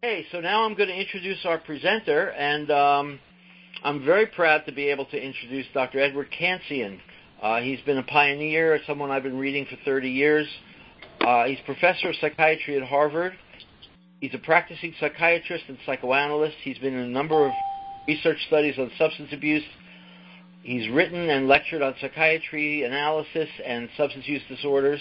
Okay, so now I'm going to introduce our presenter, and I'm very proud to be able to introduce Dr. Edward Kantzian. He's been a pioneer, someone I've been reading for 30 years. He's professor of psychiatry at Harvard. He's a practicing psychiatrist and psychoanalyst. He's been in a number of research studies on substance abuse. He's written and lectured on psychiatry, analysis, and substance use disorders.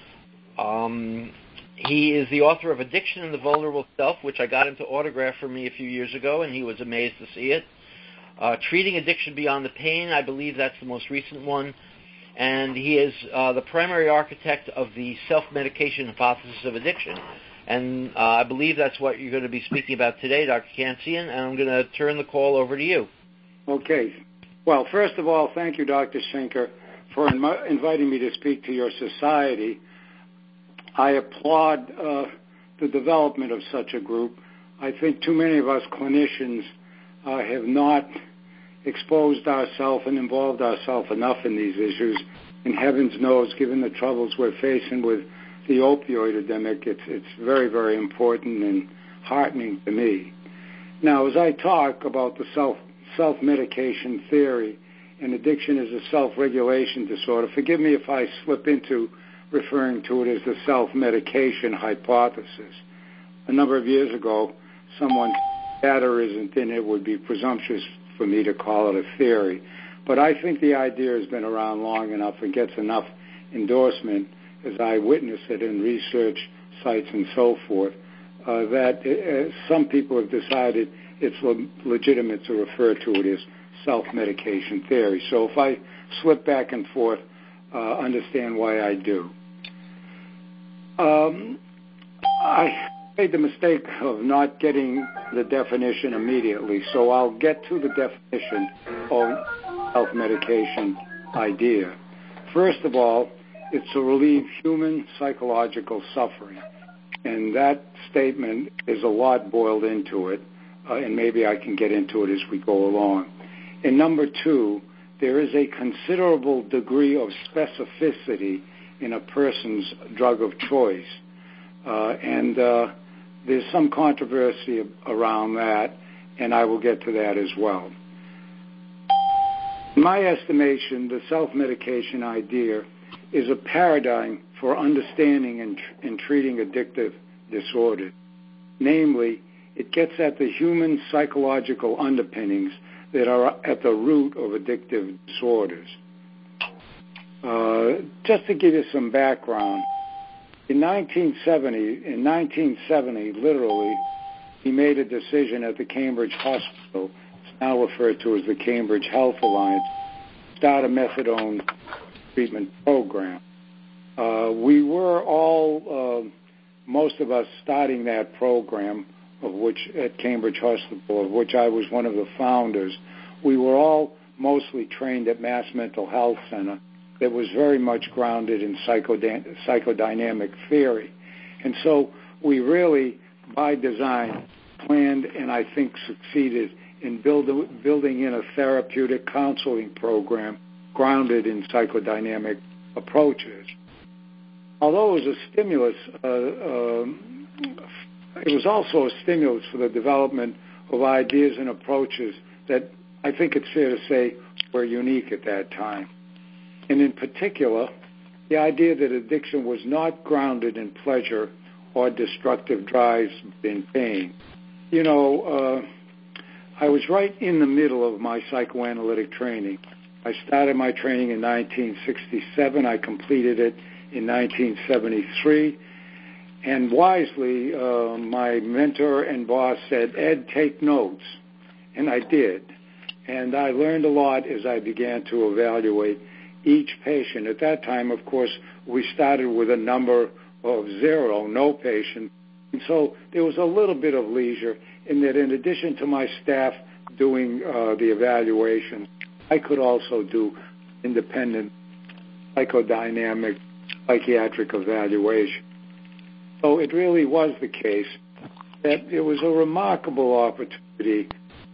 He is the author of Addiction and the Vulnerable Self, which I got him to autograph for me a few years ago, and he was amazed to see it. Treating Addiction Beyond the Pain, I believe that's the most recent one. And he is the primary architect of the self-medication hypothesis of addiction. And I believe that's what you're going to be speaking about today, Dr. Kantzian, and I'm going to turn the call over to you. Okay. Well, first of all, thank you, Dr. Schenker, for inviting me to speak to your society. I applaud the development of such a group. I think too many of us clinicians have not exposed ourselves and involved ourselves enough in these issues. And heavens knows, given the troubles we're facing with the opioid epidemic, it's very, very important and heartening to me. Now, as I talk about the self-medication theory and addiction as a self-regulation disorder, forgive me if I slip into referring to it as the self-medication hypothesis. A number of years ago, someone said that isn't in it would be presumptuous for me to call it a theory. But I think the idea has been around long enough and gets enough endorsement as I witness it in research sites and so forth, that some people have decided it's legitimate to refer to it as self-medication theory. So if I slip back and forth, understand why I do. I made the mistake of not getting the definition immediately, so I'll get to the definition of self-medication idea. First of all, it's to relieve human psychological suffering. And that statement is a lot boiled into it, and maybe I can get into it as we go along. And number two, there is a considerable degree of specificity in a person's drug of choice. And there's some controversy around that, and I will get to that as well. In my estimation, the self-medication idea is a paradigm for understanding and treating addictive disorders. Namely, it gets at the human psychological underpinnings that are at the root of addictive disorders. Just to give you some background, in 1970, literally, he made a decision at the Cambridge Hospital, it's now referred to as the Cambridge Health Alliance, to start a methadone treatment program. We were all, most of us, starting that program, of which at Cambridge Hospital, of which I was one of the founders. We were all mostly trained at Mass Mental Health Center that was very much grounded in psychodynamic theory. And so we really, by design, planned and I think succeeded in building in a therapeutic counseling program grounded in psychodynamic approaches. Although it was a stimulus, it was also a stimulus for the development of ideas and approaches that I think it's fair to say were unique at that time. And in particular, the idea that addiction was not grounded in pleasure or destructive drives in pain. You know, I was right in the middle of my psychoanalytic training. I started my training in 1967. I completed it in 1973. And wisely, my mentor and boss said, "Ed, take notes." And I did. And I learned a lot as I began to evaluate each patient. At that time, of course, we started with a number of 0, no patient. And so there was a little bit of leisure in that in addition to my staff doing the evaluation, I could also do independent psychodynamic psychiatric evaluation. So it really was the case that it was a remarkable opportunity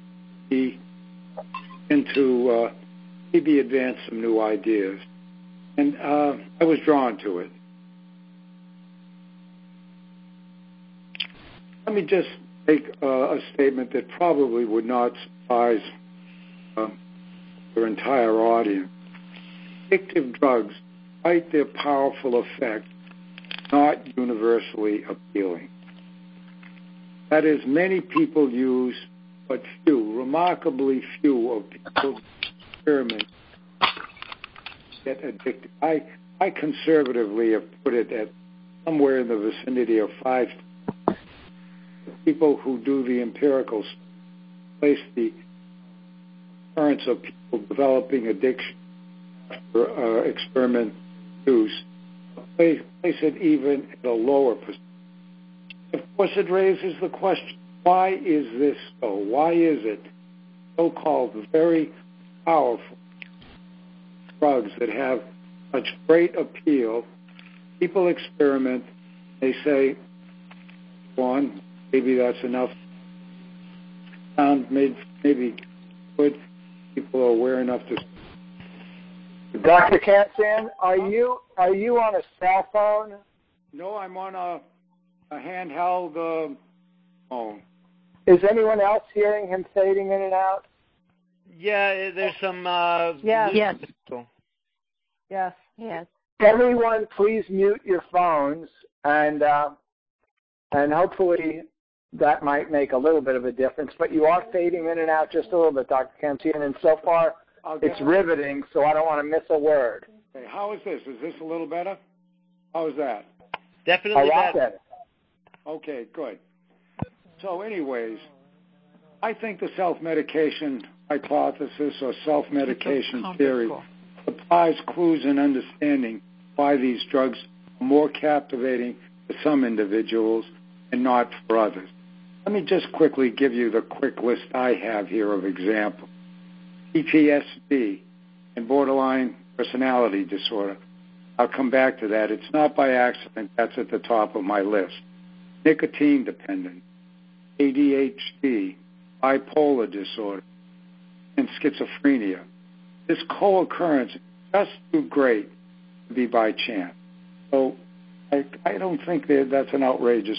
to maybe advance some new ideas. And I was drawn to it. Let me just make a statement that probably would not surprise your entire audience. Addictive drugs, despite their powerful effect, are not universally appealing. That is, many people use, but few, remarkably few of people experiment get addicted. I conservatively have put it at somewhere in the vicinity of 5 people who do the empirical study, place the occurrence of people developing addiction after experiment use, place it even at a lower percentage. Of course, it raises the question, why is this so? Why is it so-called very powerful drugs that have such great appeal, people experiment, they say, one, maybe that's enough, sound maybe good, people are aware enough to... Dr. Kantzian, are you on a cell phone? No, I'm on a handheld phone. Is anyone else hearing him fading in and out? Yeah, there's some... Yes. Yes. Everyone, please mute your phones, and hopefully that might make a little bit of a difference. But you are fading in and out just a little bit, Dr. Kantzian, and so far it's riveting, so I don't want to miss a word. Okay, how is this? Is this a little better? How is that? Definitely better. Okay, good. So anyways, I think the self-medication hypothesis or self-medication theory supplies clues in understanding why these drugs are more captivating for some individuals and not for others. Let me just quickly give you the quick list I have here of examples. PTSD and borderline personality disorder. I'll come back to that. It's not by accident. That's at the top of my list. Nicotine dependence, ADHD, bipolar disorder, and schizophrenia. This co-occurrence is just too great to be by chance. So I don't think that's an outrageous.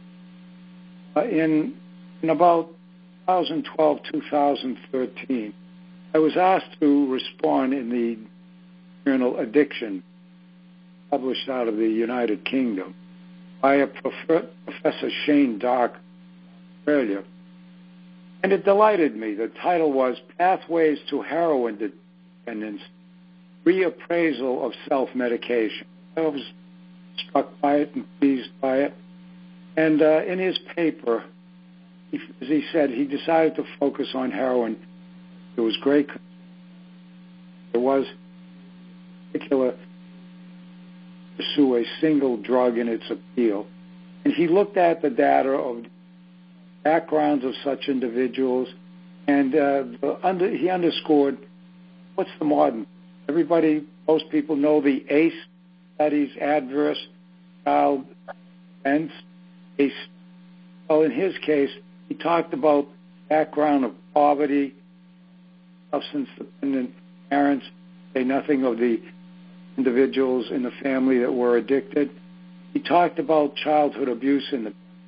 In about 2012, 2013, I was asked to respond in the journal Addiction, published out of the United Kingdom, by a Professor Shane Dark, Australia. And it delighted me. The title was Pathways to Heroin Dependence, Reappraisal of Self-Medication. I was struck by it and pleased by it. And in his paper, as he said, he decided to focus on heroin. There was great... There was particular pursue a single drug in its appeal. And he looked at the data of backgrounds of such individuals, and he underscored what's the modern. Most people know the ACE studies, adverse child events. ACE. Well, in his case, he talked about background of poverty, substance-dependent parents, say nothing of the individuals in the family that were addicted. He talked about childhood abuse and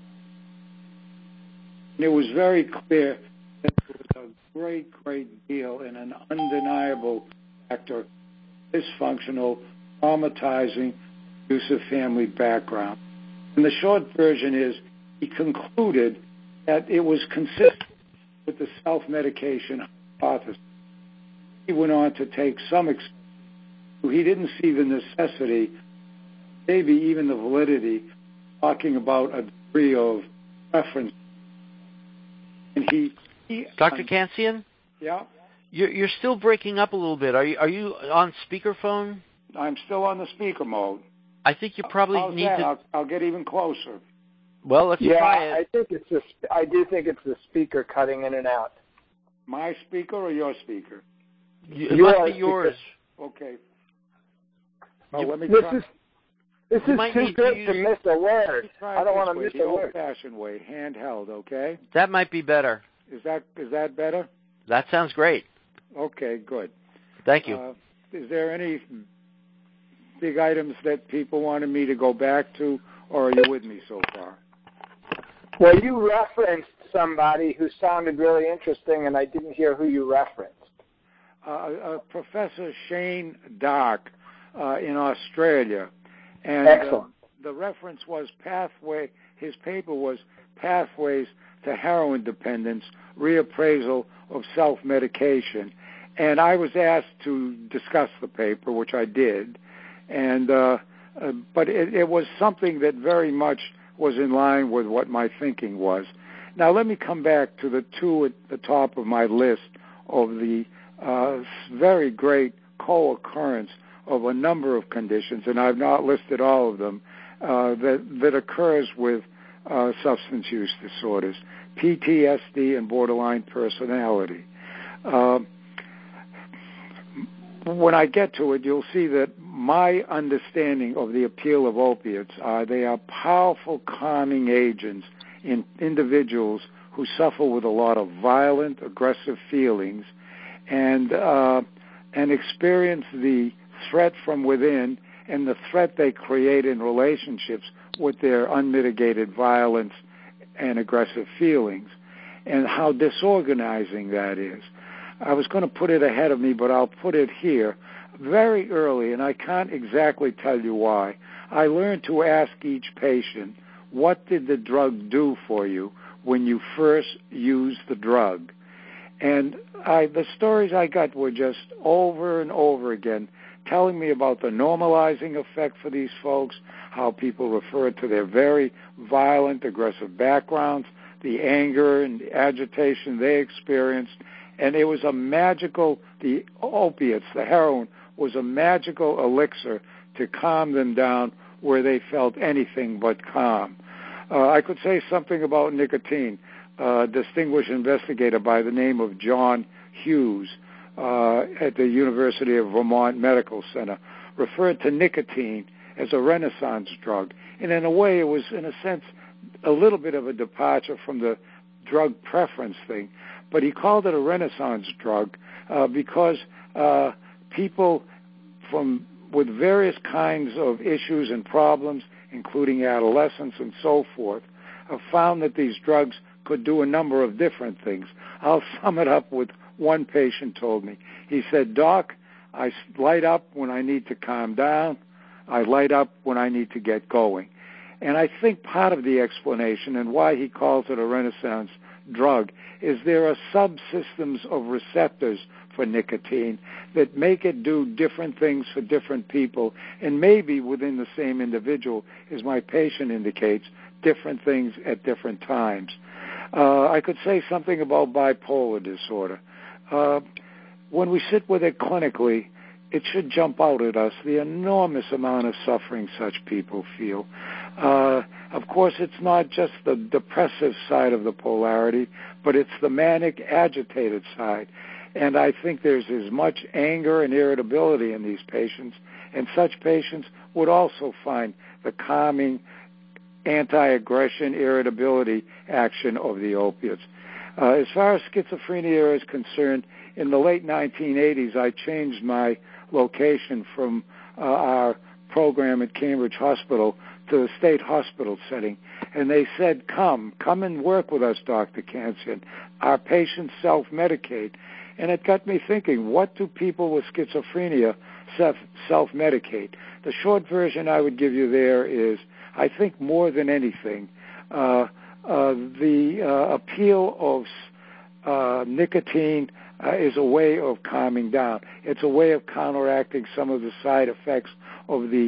it was very clear that there was a great, great deal and an undeniable factor, dysfunctional, traumatizing, abusive family background. And the short version is he concluded that it was consistent with the self-medication hypothesis. He went on to take some extent. He didn't see the necessity, maybe even the validity, talking about a degree of preference. And Dr. Kantzian? Yeah? You're still breaking up a little bit. Are you on speakerphone? I'm still on the speaker mode. I think you probably need to... I'll get even closer. Well, let's try it. I do think it's the speaker cutting in and out. My speaker or your speaker? It must be yours. Okay. Let me this try. This is too good to miss a word. I don't want to miss a word. Old-fashioned way, handheld, okay? That might be better. Is that better? That sounds great. Okay, good. Thank you. Is there any big items that people wanted me to go back to, or are you with me so far? Well, you referenced somebody who sounded really interesting, and I didn't hear who you referenced. Professor Shane Dark in Australia. And Excellent. The reference was pathway. His paper was Pathways to Heroin Dependence, Reappraisal of Self-Medication. And I was asked to discuss the paper, which I did. And but it was something that very much was in line with what my thinking was. Now, let me come back to the two at the top of my list of the very great co-occurrence of a number of conditions, and I've not listed all of them, that occurs with substance use disorders, PTSD and borderline personality. When I get to it, you'll see that my understanding of the appeal of opiates they are powerful calming agents in individuals who suffer with a lot of violent, aggressive feelings and experience the threat from within and the threat they create in relationships with their unmitigated violence and aggressive feelings, and how disorganizing that is. I was going to put it ahead of me, but I'll put it here. Very early, and I can't exactly tell you why, I learned to ask each patient, what did the drug do for you when you first used the drug? And the stories I got were just over and over again, telling me about the normalizing effect for these folks, how people referred to their very violent, aggressive backgrounds, the anger and agitation they experienced. And it was a magical, the opiates, the heroin, was a magical elixir to calm them down where they felt anything but calm. I could say something about nicotine. A distinguished investigator by the name of John Hughes at the University of Vermont Medical Center referred to nicotine as a Renaissance drug. And in a way, it was, in a sense, a little bit of a departure from the drug preference thing. But he called it a Renaissance drug because people with various kinds of issues and problems, including adolescence and so forth, have found that these drugs could do a number of different things. I'll sum it up with one patient told me. He said, Doc, I light up when I need to calm down. I light up when I need to get going. And I think part of the explanation and why he calls it a Renaissance drug is there are subsystems of receptors for nicotine that make it do different things for different people, and maybe within the same individual, as my patient indicates, different things at different times. I could say something about bipolar disorder. When we sit with it clinically, it should jump out at us the enormous amount of suffering such people feel. Of course, it's not just the depressive side of the polarity, but it's the manic, agitated side. And I think there's as much anger and irritability in these patients, and such patients would also find the calming, anti-aggression, irritability action of the opiates. As far as schizophrenia is concerned, in the late 1980s, I changed my location from our program at Cambridge Hospital to the state hospital setting. And they said, come and work with us, Dr. Kantzian. Our patients self-medicate. And it got me thinking, what do people with schizophrenia self-medicate? The short version I would give you there is, I think more than anything, the appeal of nicotine is a way of calming down. It's a way of counteracting some of the side effects of the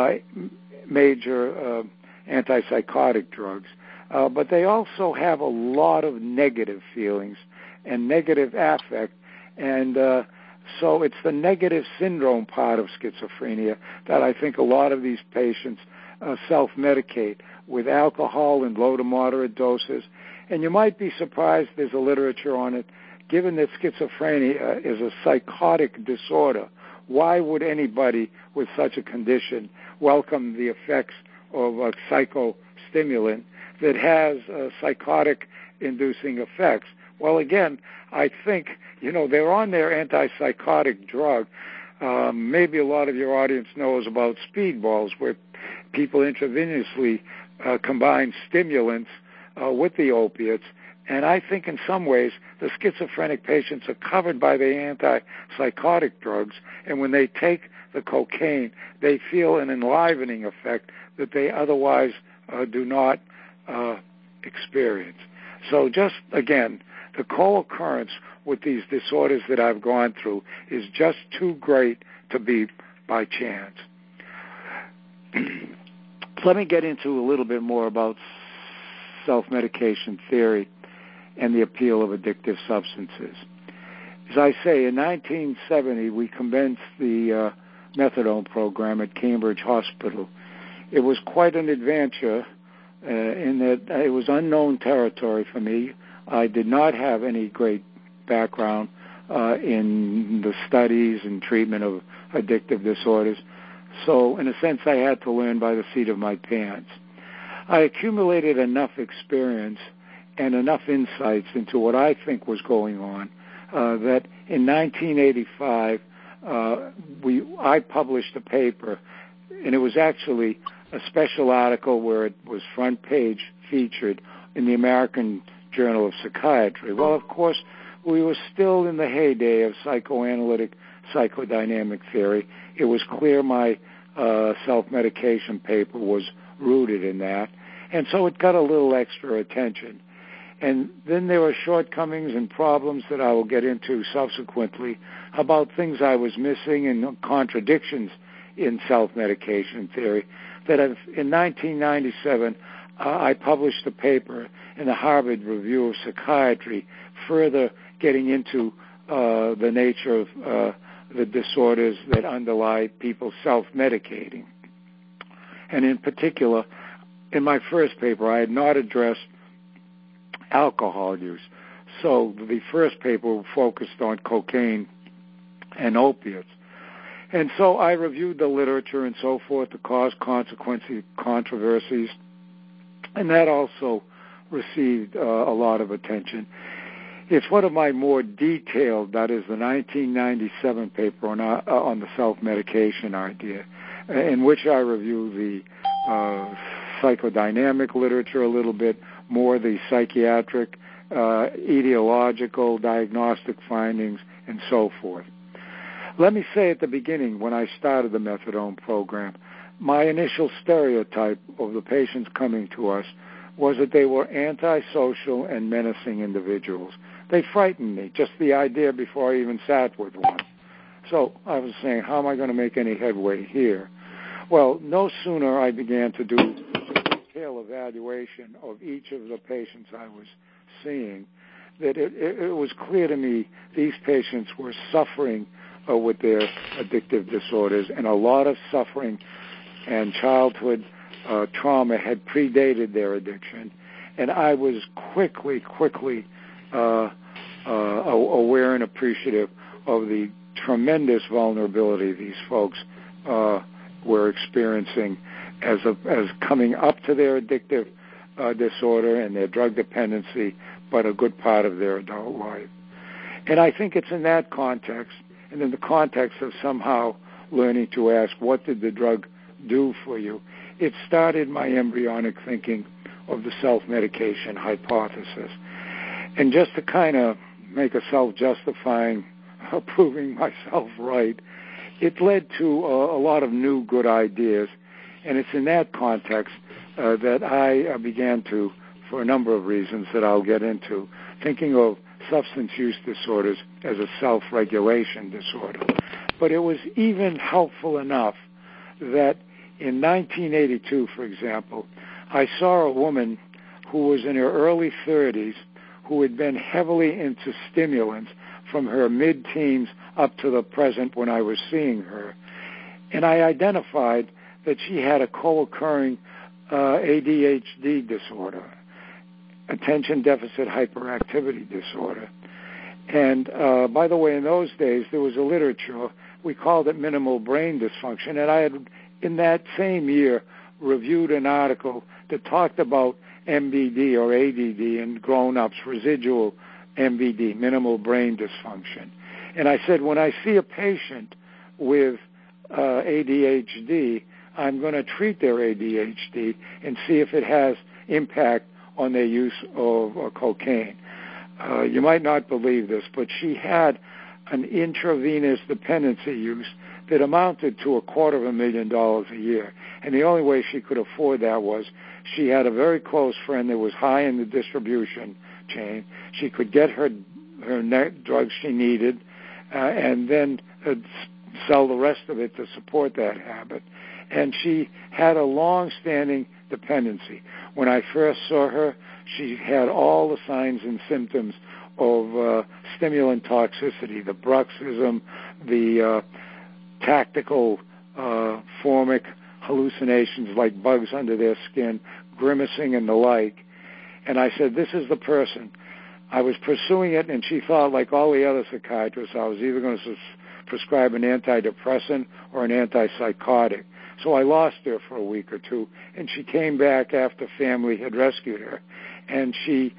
major antipsychotic drugs. But they also have a lot of negative feelings and negative affect, and so it's the negative syndrome part of schizophrenia that I think a lot of these patients self-medicate with alcohol in low to moderate doses. And you might be surprised there's a literature on it. Given that schizophrenia is a psychotic disorder, why would anybody with such a condition welcome the effects of a psychostimulant that has psychotic-inducing effects? Well, again, I think, they're on their antipsychotic drug. Maybe a lot of your audience knows about speedballs, where people intravenously combine stimulants with the opiates. And I think in some ways the schizophrenic patients are covered by the antipsychotic drugs, and when they take the cocaine, they feel an enlivening effect that they otherwise do not experience. So just, again, the co-occurrence with these disorders that I've gone through is just too great to be by chance. Let me get into a little bit more about self-medication theory and the appeal of addictive substances. As I say, in 1970, we commenced the methadone program at Cambridge Hospital. It was quite an adventure in that it was unknown territory for me. I did not have any great background in the studies and treatment of addictive disorders. So, in a sense, I had to learn by the seat of my pants. I accumulated enough experience and enough insights into what I think was going on that in 1985 I published a paper, and it was actually a special article where it was front page featured in the American Journal of Psychiatry. Well, of course, we were still in the heyday of psychoanalytic psychodynamic theory. It was clear my self-medication paper was rooted in that, and so it got a little extra attention. And then there were shortcomings and problems that I will get into subsequently about things I was missing and contradictions in self-medication theory. That in 1997, I published a paper in the Harvard Review of Psychiatry, further getting into the nature of the disorders that underlie people self-medicating. And in particular, in my first paper, I had not addressed alcohol use. So the first paper focused on cocaine and opiates. And so I reviewed the literature and so forth, the cause-consequence controversies, and that also received a lot of attention. It's one of my more detailed, that is the 1997 paper on the self-medication idea, in which I review the psychodynamic literature a little bit, more the psychiatric, etiological, diagnostic findings, and so forth. Let me say at the beginning, when I started the methadone program, my initial stereotype of the patients coming to us was that they were antisocial and menacing individuals. They frightened me, just the idea before I even sat with one. So I was saying, how am I going to make any headway here? Well, no sooner I began to do a detailed evaluation of each of the patients I was seeing that it was clear to me these patients were suffering with their addictive disorders, and a lot of suffering and childhood trauma had predated their addiction. And I was quickly aware and appreciative of the tremendous vulnerability these folks were experiencing as coming up to their addictive disorder and their drug dependency, but a good part of their adult life. And I think it's in that context, and in the context of somehow learning to ask, what did the drug do for you? It started my embryonic thinking of the self-medication hypothesis. And just to kind of make a self-justifying, proving myself right, it led to a lot of new good ideas. And it's in that context that I began to, for a number of reasons that I'll get into, thinking of substance use disorders as a self-regulation disorder. But it was even helpful enough that in 1982, for example, I saw a woman who was in her early 30s who had been heavily into stimulants from her mid-teens up to the present when I was seeing her. And I identified that she had a co-occurring ADHD disorder, attention deficit hyperactivity disorder. And by the way, in those days, there was a literature, we called it minimal brain dysfunction, and I had, in that same year, reviewed an article that talked about MBD or ADD in grown-ups, residual MBD, minimal brain dysfunction. And I said, when I see a patient with ADHD, I'm going to treat their ADHD and see if it has impact on their use of cocaine. You might not believe this, but she had an intravenous dependency use that amounted to $250,000 a year. And the only way she could afford that was she had a very close friend that was high in the distribution chain. She could get her drugs she needed and then sell the rest of it to support that habit. And she had a long-standing dependency. When I first saw her, she had all the signs and symptoms of stimulant toxicity, the bruxism, the tactical formic hallucinations like bugs under their skin, grimacing and the like. And I said, this is the person. I was pursuing it, and she thought, like all the other psychiatrists, I was either going to prescribe an antidepressant or an antipsychotic. So I lost her for a week or two, and she came back after family had rescued her, and she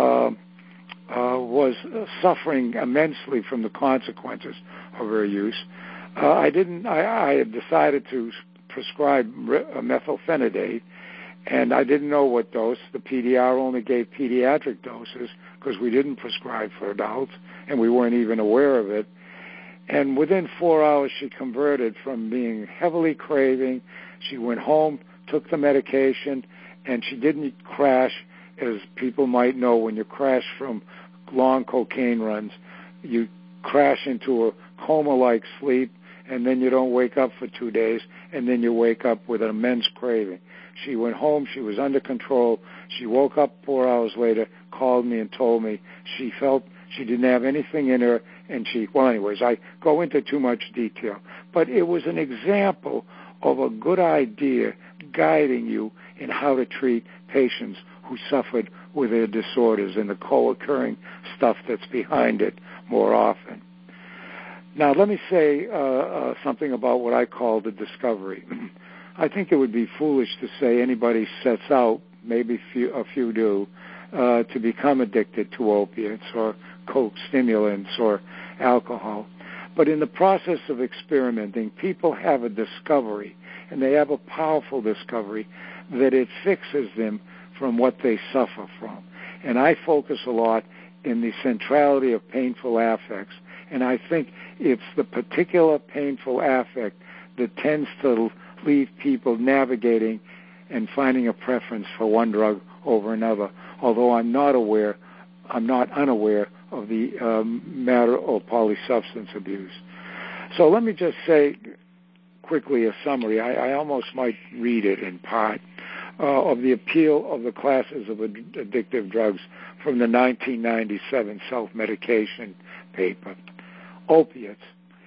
was suffering immensely from the consequences of her use. I had decided to prescribe methylphenidate, and I didn't know what dose. The PDR only gave pediatric doses because we didn't prescribe for adults, and we weren't even aware of it. And within 4 hours, she converted from being heavily craving. She went home, took the medication, and she didn't crash. As people might know, when you crash from long cocaine runs, you crash into a coma-like sleep, and then you don't wake up for 2 days, and then you wake up with an immense craving. She went home. She was under control. She woke up 4 hours later, called me, and told me she felt she didn't have anything in her, and I go into too much detail. But it was an example of a good idea guiding you in how to treat patients who suffered with their disorders and the co-occurring stuff that's behind it more often. Now, let me say something about what I call the discovery. I think it would be foolish to say anybody sets out, maybe a few do, to become addicted to opiates or coke stimulants or alcohol. But in the process of experimenting, people have a discovery, and they have a powerful discovery that it fixes them from what they suffer from. And I focus a lot in the centrality of painful affects, and I think it's the particular painful affect that tends to leave people navigating and finding a preference for one drug over another, although I'm not unaware of the matter of polysubstance abuse. So let me just say quickly a summary. I almost might read it in part of the appeal of the classes of addictive drugs from the 1997 self-medication paper. Opiates.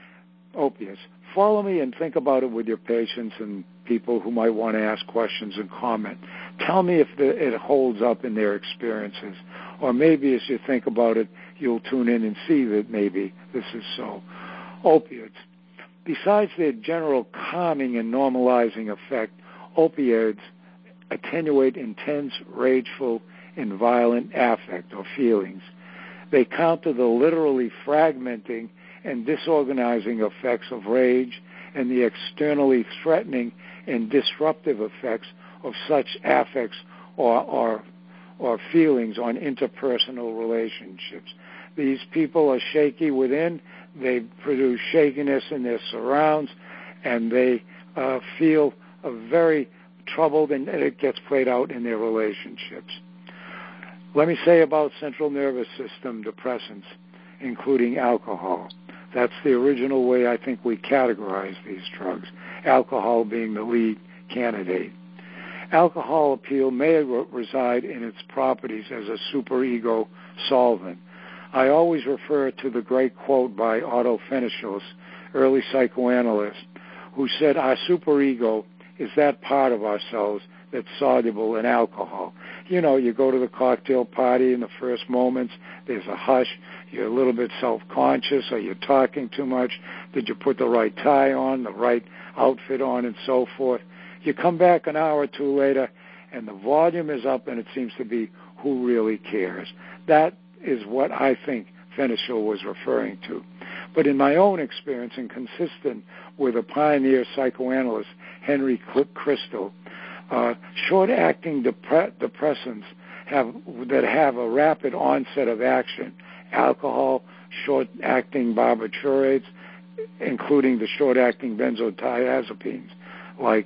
Follow me and think about it with your patients and people who might want to ask questions and comment. Tell me if it holds up in their experiences. Or maybe as you think about it, you'll tune in and see that maybe this is so. Opiates. Besides their general calming and normalizing effect, opioids attenuate intense, rageful, and violent affect or feelings. They counter the literally fragmenting and disorganizing effects of rage and the externally threatening and disruptive effects of such affects or feelings on interpersonal relationships. These people are shaky within, they produce shakiness in their surrounds, and they feel very troubled, and it gets played out in their relationships. Let me say about central nervous system depressants, including alcohol. That's the original way I think we categorize these drugs, alcohol being the lead candidate. Alcohol appeal may reside in its properties as a superego solvent. I always refer to the great quote by Otto Fenischl, early psychoanalyst, who said our superego is that part of ourselves that's soluble in alcohol. You know, you go to the cocktail party in the first moments, there's a hush, you're a little bit self-conscious, or you're talking too much, did you put the right tie on, the right outfit on, and so forth. You come back an hour or two later, and the volume is up, and it seems to be who really cares. That is what I think Fenischl was referring to. But in my own experience, and consistent with a pioneer psychoanalyst, Henry Crystal, short-acting depressants have a rapid onset of action. Alcohol, short-acting barbiturates, including the short-acting benzodiazepines, like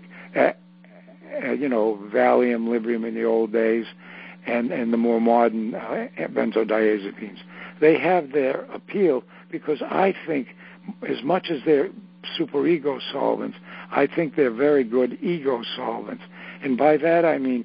Valium, Librium in the old days, and the more modern benzodiazepines. They have their appeal because I think, as much as they're superego solvents, I think they're very good ego solvents. And by that I mean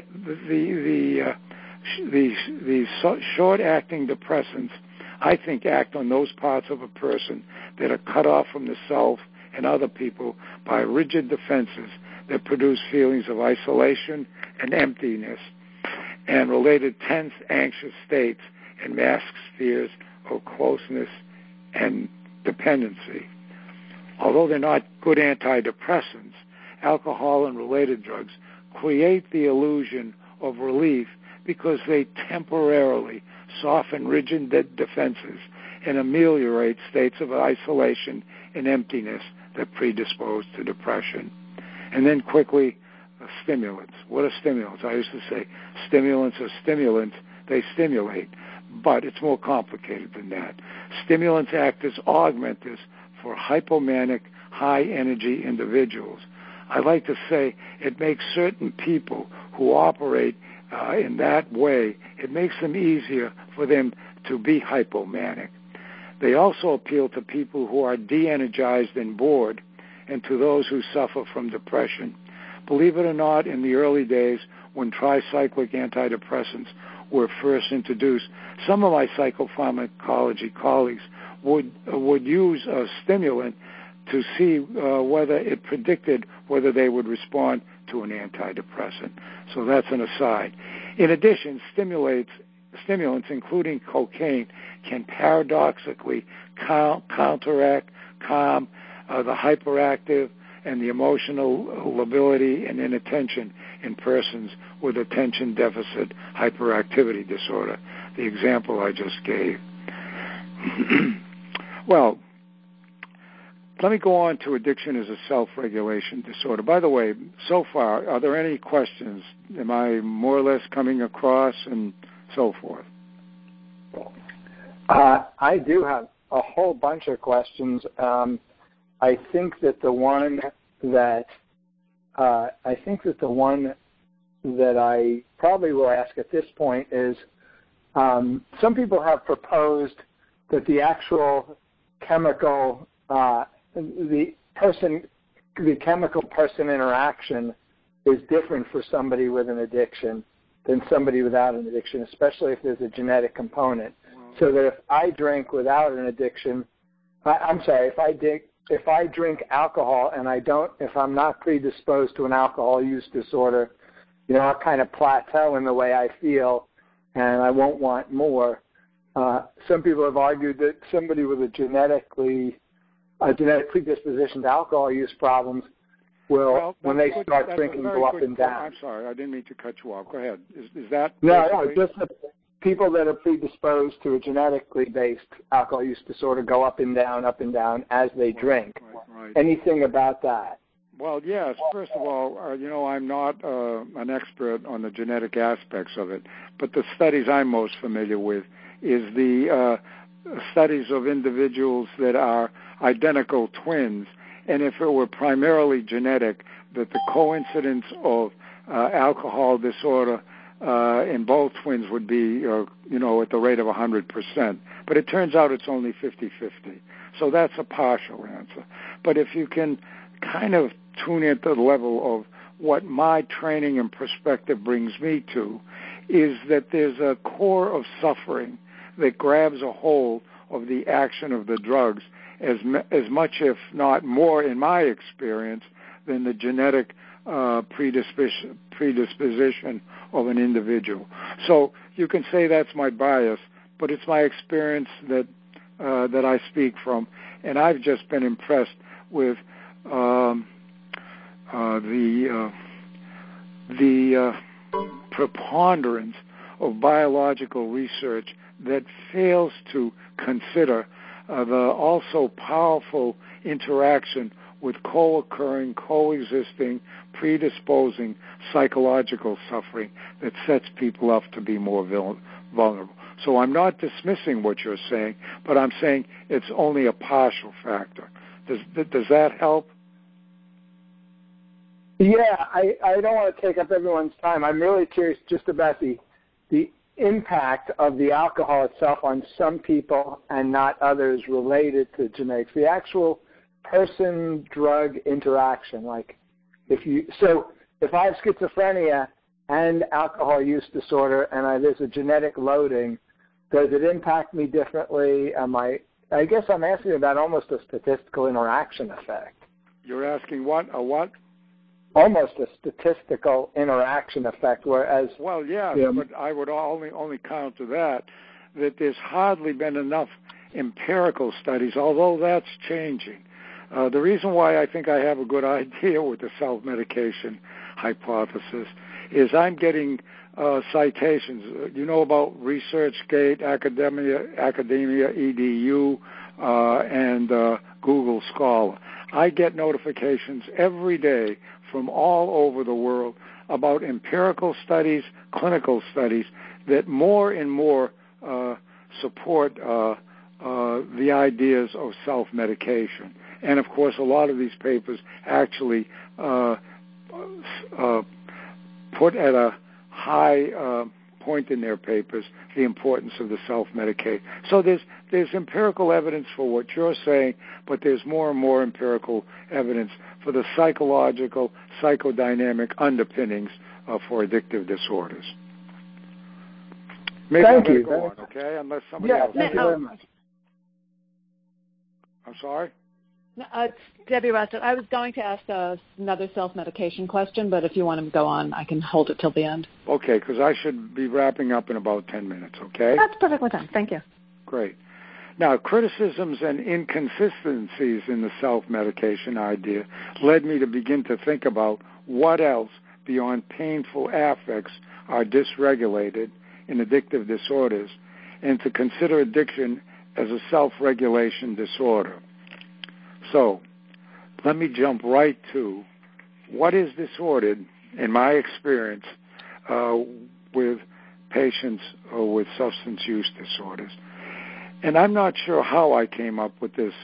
these short-acting depressants, I think, act on those parts of a person that are cut off from the self and other people by rigid defenses that produce feelings of isolation and emptiness and related tense, anxious states, and masks fears of closeness and dependency. Although they're not good antidepressants, alcohol and related drugs create the illusion of relief because they temporarily soften rigid defenses and ameliorate states of isolation and emptiness that predispose to depression. And then quickly, stimulants. What are stimulants? I used to say stimulants are stimulants, they stimulate, but it's more complicated than that. Stimulants act as augmenters for hypomanic, high-energy individuals. I like to say it makes certain people who operate in that way, it makes them easier for them to be hypomanic. They also appeal to people who are de-energized and bored, and to those who suffer from depression. Believe it or not, in the early days when tricyclic antidepressants were first introduced, some of my psychopharmacology colleagues would use a stimulant to see whether it predicted whether they would respond to an antidepressant. So that's an aside. In addition, stimulants, including cocaine, can paradoxically counteract, calm the hyperactive and the emotional lability and inattention in persons with attention deficit hyperactivity disorder, the example I just gave. Well, let me go on to addiction as a self-regulation disorder. By the way, so far, are there any questions? Am I more or less coming across and so forth? I do have a whole bunch of questions. I think that the one that I probably will ask at this point is, some people have proposed that the actual chemical the chemical-person interaction is different for somebody with an addiction than somebody without an addiction, especially if there's a genetic component. So that if I drink without an addiction, if I drink alcohol and if I'm not predisposed to an alcohol use disorder, I'll kind of plateau in the way I feel, and I won't want more. Some people have argued that somebody with a genetic predisposition to alcohol use problems will, when they start drinking, go up and down. I'm sorry, I didn't mean to cut you off. Go ahead. Is that... No, just the people that are predisposed to a genetically based alcohol use disorder go up and down as they drink. Right. Anything about that? Well, yes. First of all, I'm not an expert on the genetic aspects of it, but the studies I'm most familiar with is the studies of individuals that are identical twins, and if it were primarily genetic, that the coincidence of alcohol disorder in both twins would be, at the rate of 100%. But it turns out it's only 50-50. So that's a partial answer. But if you can kind of tune in to the level of what my training and perspective brings me to, is that there's a core of suffering that grabs a hold of the action of the drugs as much, if not more, in my experience, than the genetic predisposition of an individual. So you can say that's my bias, but it's my experience that I speak from, and I've just been impressed with the preponderance of biological research that fails to consider the also powerful interaction with co-occurring, coexisting, predisposing psychological suffering that sets people up to be more vulnerable. So I'm not dismissing what you're saying, but I'm saying it's only a partial factor. Does that help? Yeah, I don't want to take up everyone's time. I'm really curious just about the impact of the alcohol itself on some people and not others related to genetics. The actual person-drug interaction. Like, if I have schizophrenia and alcohol use disorder and there's a genetic loading, does it impact me differently? I guess I'm asking about almost a statistical interaction effect. You're asking what? A what? Almost a statistical interaction effect, whereas... Well, yeah, but I would only counter that there's hardly been enough empirical studies, although that's changing. The reason why I think I have a good idea with the self-medication hypothesis is I'm getting citations. You know about ResearchGate, Academia EDU, and Google Scholar. I get notifications every day from all over the world about empirical studies, clinical studies that more and more support the ideas of self-medication. And, of course, a lot of these papers actually put at a high point in their papers the importance of the self-medicate. So there's empirical evidence for what you're saying, but there's more and more empirical evidence for the psychological, psychodynamic underpinnings for addictive disorders. Maybe Thank you. Go on, okay? Unless somebody else. Thank you very much. I'm sorry? It's Debbie Raston. I was going to ask another self-medication question, but if you want to go on, I can hold it till the end. Okay, because I should be wrapping up in about 10 minutes, okay? That's perfectly fine. Thank you. Great. Now, criticisms and inconsistencies in the self-medication idea led me to begin to think about what else beyond painful affects are dysregulated in addictive disorders, and to consider addiction as a self-regulation disorder. So, let me jump right to what is disordered, in my experience, with patients with substance use disorders. And I'm not sure how I came up with this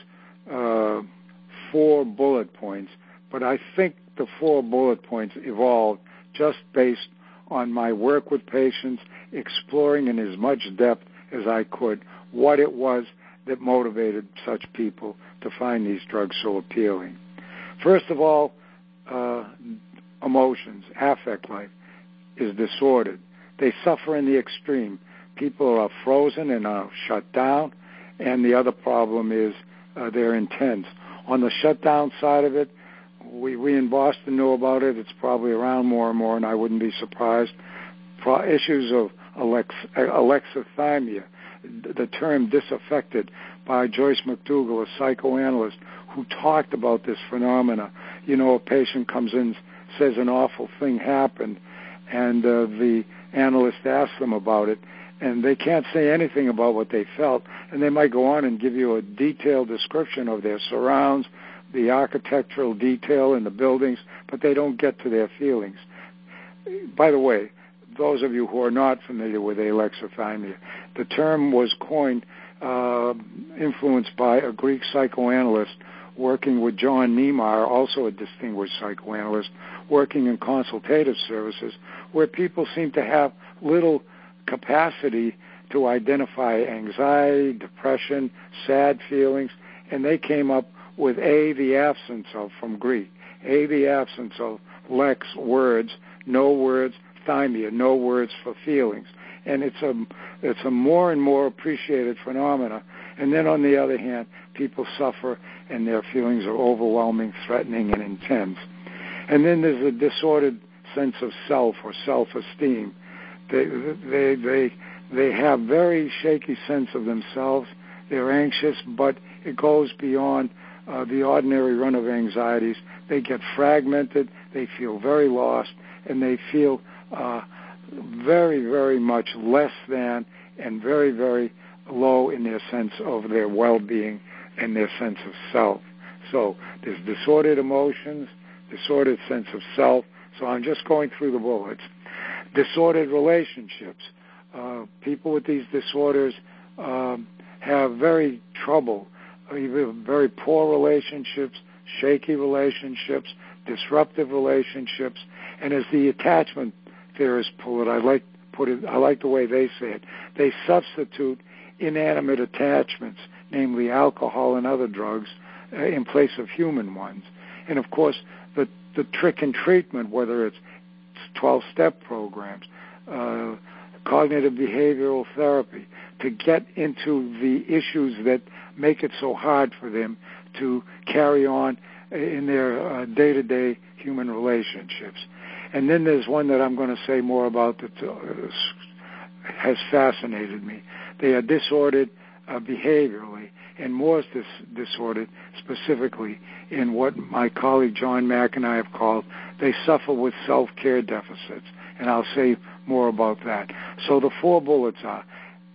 4 bullet points, but I think the 4 bullet points evolved just based on my work with patients, exploring in as much depth as I could what it was that motivated such people to find these drugs so appealing. First of all, emotions, affect life is disordered. They suffer in the extreme. People are frozen and are shut down, and the other problem is they're intense. On the shutdown side of it, we in Boston know about it. It's probably around more and more, and I wouldn't be surprised. Issues of alexithymia, the term disaffected, by Joyce McDougall, a psychoanalyst, who talked about this phenomena. You know, a patient comes in, says an awful thing happened, and the analyst asks them about it, and they can't say anything about what they felt, and they might go on and give you a detailed description of their surrounds, the architectural detail in the buildings, but they don't get to their feelings. By the way, those of you who are not familiar with alexithymia, the term was coined, influenced by a Greek psychoanalyst working with John Niemeyer, also a distinguished psychoanalyst, working in consultative services, where people seem to have little capacity to identify anxiety, depression, sad feelings, and they came up with the absence of, from Greek, the absence of, lex, words, no words, thymia, no words for feelings. And it's a more and more appreciated phenomena. And then on the other hand, people suffer and their feelings are overwhelming, threatening, and intense. And then there's a disordered sense of self or self-esteem. They have very shaky sense of themselves. They're anxious, but it goes beyond the ordinary run of anxieties. They get fragmented. They feel very lost, and they feel very, very much less than and very, very low in their sense of their well-being and their sense of self. So there's disordered emotions, disordered sense of self. So I'm just going through the bullets. Disordered relationships. People with these disorders have very very poor relationships, shaky relationships, disruptive relationships, and as the attachment theorists pull it, I like the way they say it. They substitute inanimate attachments, namely alcohol and other drugs, in place of human ones. And of course, the trick in treatment, whether it's 12-step programs, cognitive behavioral therapy, to get into the issues that make it so hard for them to carry on in their day-to-day human relationships. And then there's one that I'm going to say more about that has fascinated me. They are disordered behaviorally, and more is disordered specifically in what my colleague John Mack and I have called, they suffer with self-care deficits, and I'll say more about that. So the 4 bullets are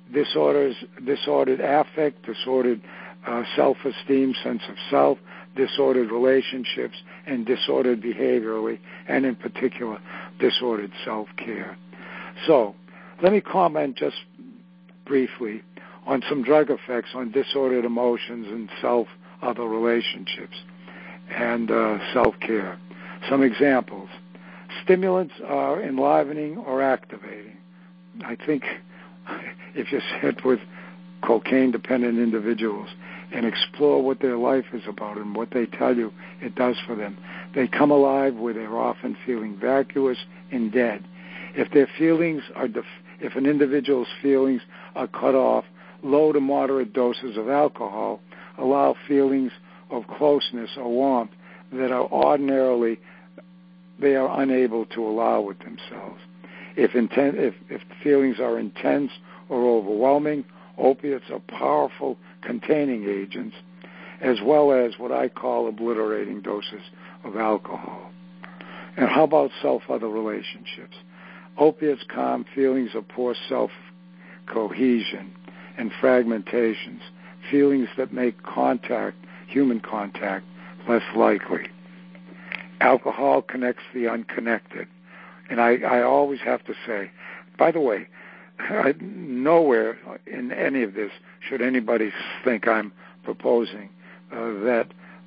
disordered affect, disordered self-esteem, sense of self, disordered relationships, and disordered behaviorally, and in particular, disordered self-care. So let me comment just briefly on some drug effects on disordered emotions and other relationships and self-care. Some examples. Stimulants are enlivening or activating. I think if you sit with cocaine-dependent individuals and explore what their life is about and what they tell you it does for them, they come alive where they're often feeling vacuous and dead. If their feelings are, if an individual's feelings are cut off, low to moderate doses of alcohol allow feelings of closeness or warmth that are ordinarily they are unable to allow with themselves. If feelings are intense or overwhelming, opiates are powerful containing agents, as well as what I call obliterating doses of alcohol. And how about self-other relationships? Opiates calm feelings of poor self-cohesion and fragmentations, feelings that make human contact, less likely. Alcohol connects the unconnected. And I always have to say, by the way, nowhere in any of this should anybody think I'm proposing that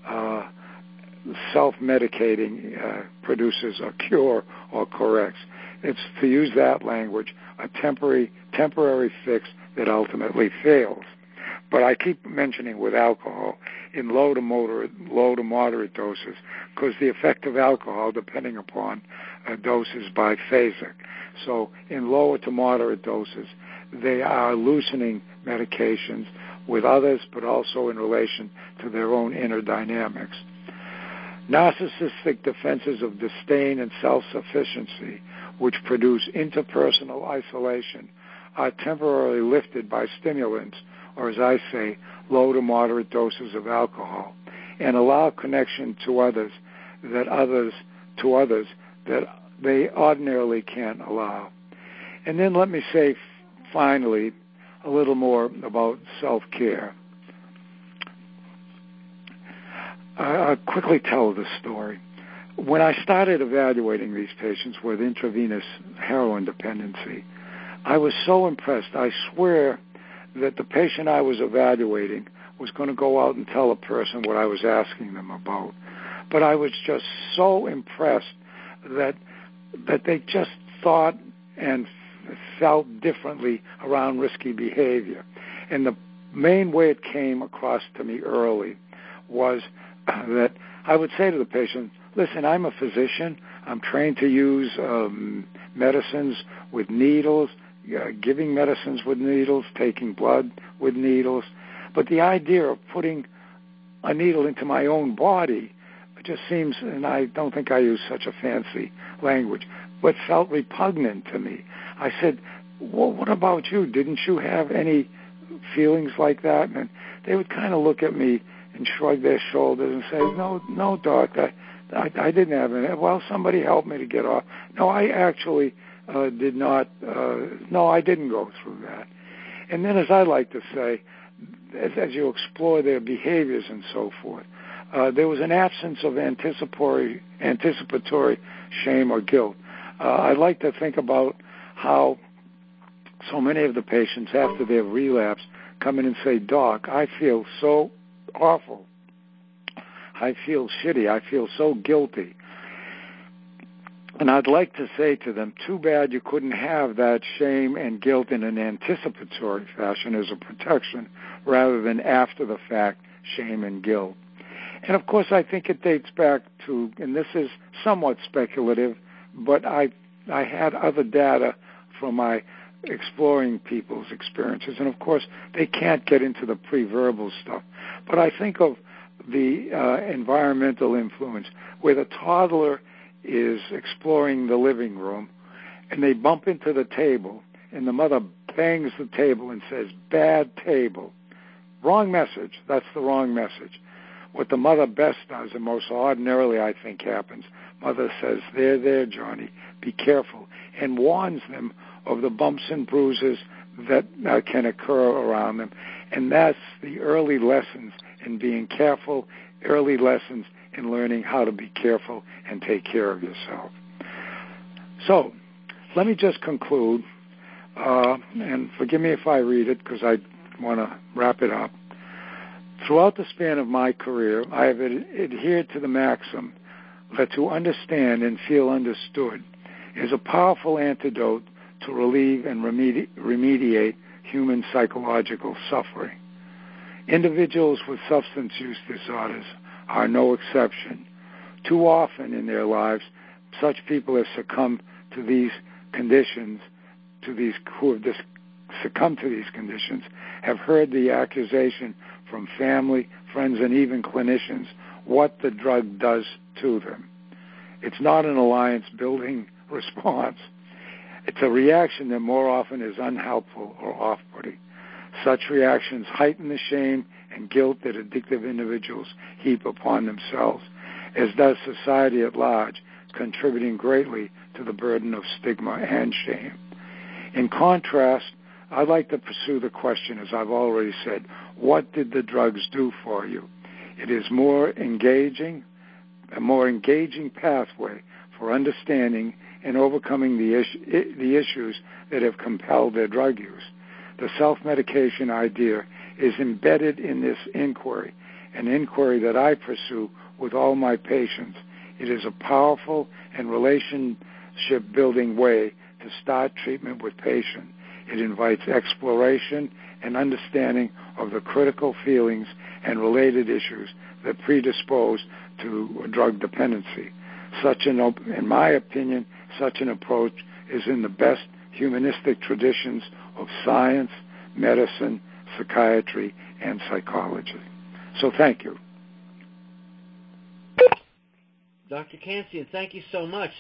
self-medicating produces a cure or corrects. It's, to use that language, a temporary fix that ultimately fails. But I keep mentioning with alcohol in low to moderate doses, because the effect of alcohol, depending upon doses, biphasic. So in lower to moderate doses, they are loosening medications with others, but also in relation to their own inner dynamics. Narcissistic defenses of disdain and self-sufficiency, which produce interpersonal isolation, are temporarily lifted by stimulants, or as I say, low to moderate doses of alcohol, and allow connection to others that they ordinarily can't allow. And then let me say, finally, a little more about self-care. I'll quickly tell this story. When I started evaluating these patients with intravenous heroin dependency, I was so impressed. I swear that the patient I was evaluating was going to go out and tell a person what I was asking them about. But I was just so impressed that they just thought and felt differently around risky behavior. And the main way it came across to me early was that I would say to the patient, listen, I'm a physician. I'm trained to use medicines with needles, giving medicines with needles, taking blood with needles. But the idea of putting a needle into my own body just seems, and I don't think I use such a fancy language, but felt repugnant to me. I said, well, what about you? Didn't you have any feelings like that? And they would kind of look at me and shrug their shoulders and say, no, doc, I didn't have any. Well, somebody helped me to get off. No, I actually did not. No, I didn't go through that. And then, as I like to say, as you explore their behaviors and so forth, there was an absence of anticipatory shame or guilt. I like to think about how so many of the patients, after their relapse, come in and say, "Doc, I feel so awful. I feel shitty. I feel so guilty." And I'd like to say to them, too bad you couldn't have that shame and guilt in an anticipatory fashion as a protection rather than after the fact shame and guilt. And of course, I think it dates back to, and this is somewhat speculative, but I had other data from my exploring people's experiences. And of course, they can't get into the pre-verbal stuff. But I think of the environmental influence where the toddler is exploring the living room and they bump into the table and the mother bangs the table and says, "Bad table." Wrong message. That's the wrong message. What the mother best does, and most ordinarily I think happens, mother says, there, Johnny, be careful, and warns them of the bumps and bruises that can occur around them. And that's the early lessons in being careful, early lessons in learning how to be careful and take care of yourself. So let me just conclude, and forgive me if I read it because I want to wrap it up. Throughout the span of my career, I have adhered to the maxim that to understand and feel understood is a powerful antidote to relieve and remediate human psychological suffering. Individuals with substance use disorders are no exception. Too often in their lives, such people have succumbed to these conditions, who have succumbed to these conditions, have heard the accusation from family, friends, and even clinicians what the drug does to them. It's not an alliance-building response. It's a reaction that more often is unhelpful or off-putting. Such reactions heighten the shame and guilt that addictive individuals heap upon themselves, as does society at large, contributing greatly to the burden of stigma and shame. In contrast, I'd like to pursue the question, as I've already said, what did the drugs do for you? It is a more engaging pathway for understanding and overcoming the issues that have compelled their drug use. The self-medication idea is embedded in this inquiry, an inquiry that I pursue with all my patients. It is a powerful and relationship-building way to start treatment with patients. It invites exploration and understanding of the critical feelings and related issues that predispose to drug dependency. In my opinion, such an approach is in the best humanistic traditions of science, medicine, psychiatry, and psychology. So thank you. Dr. Kantzian, thank you so much.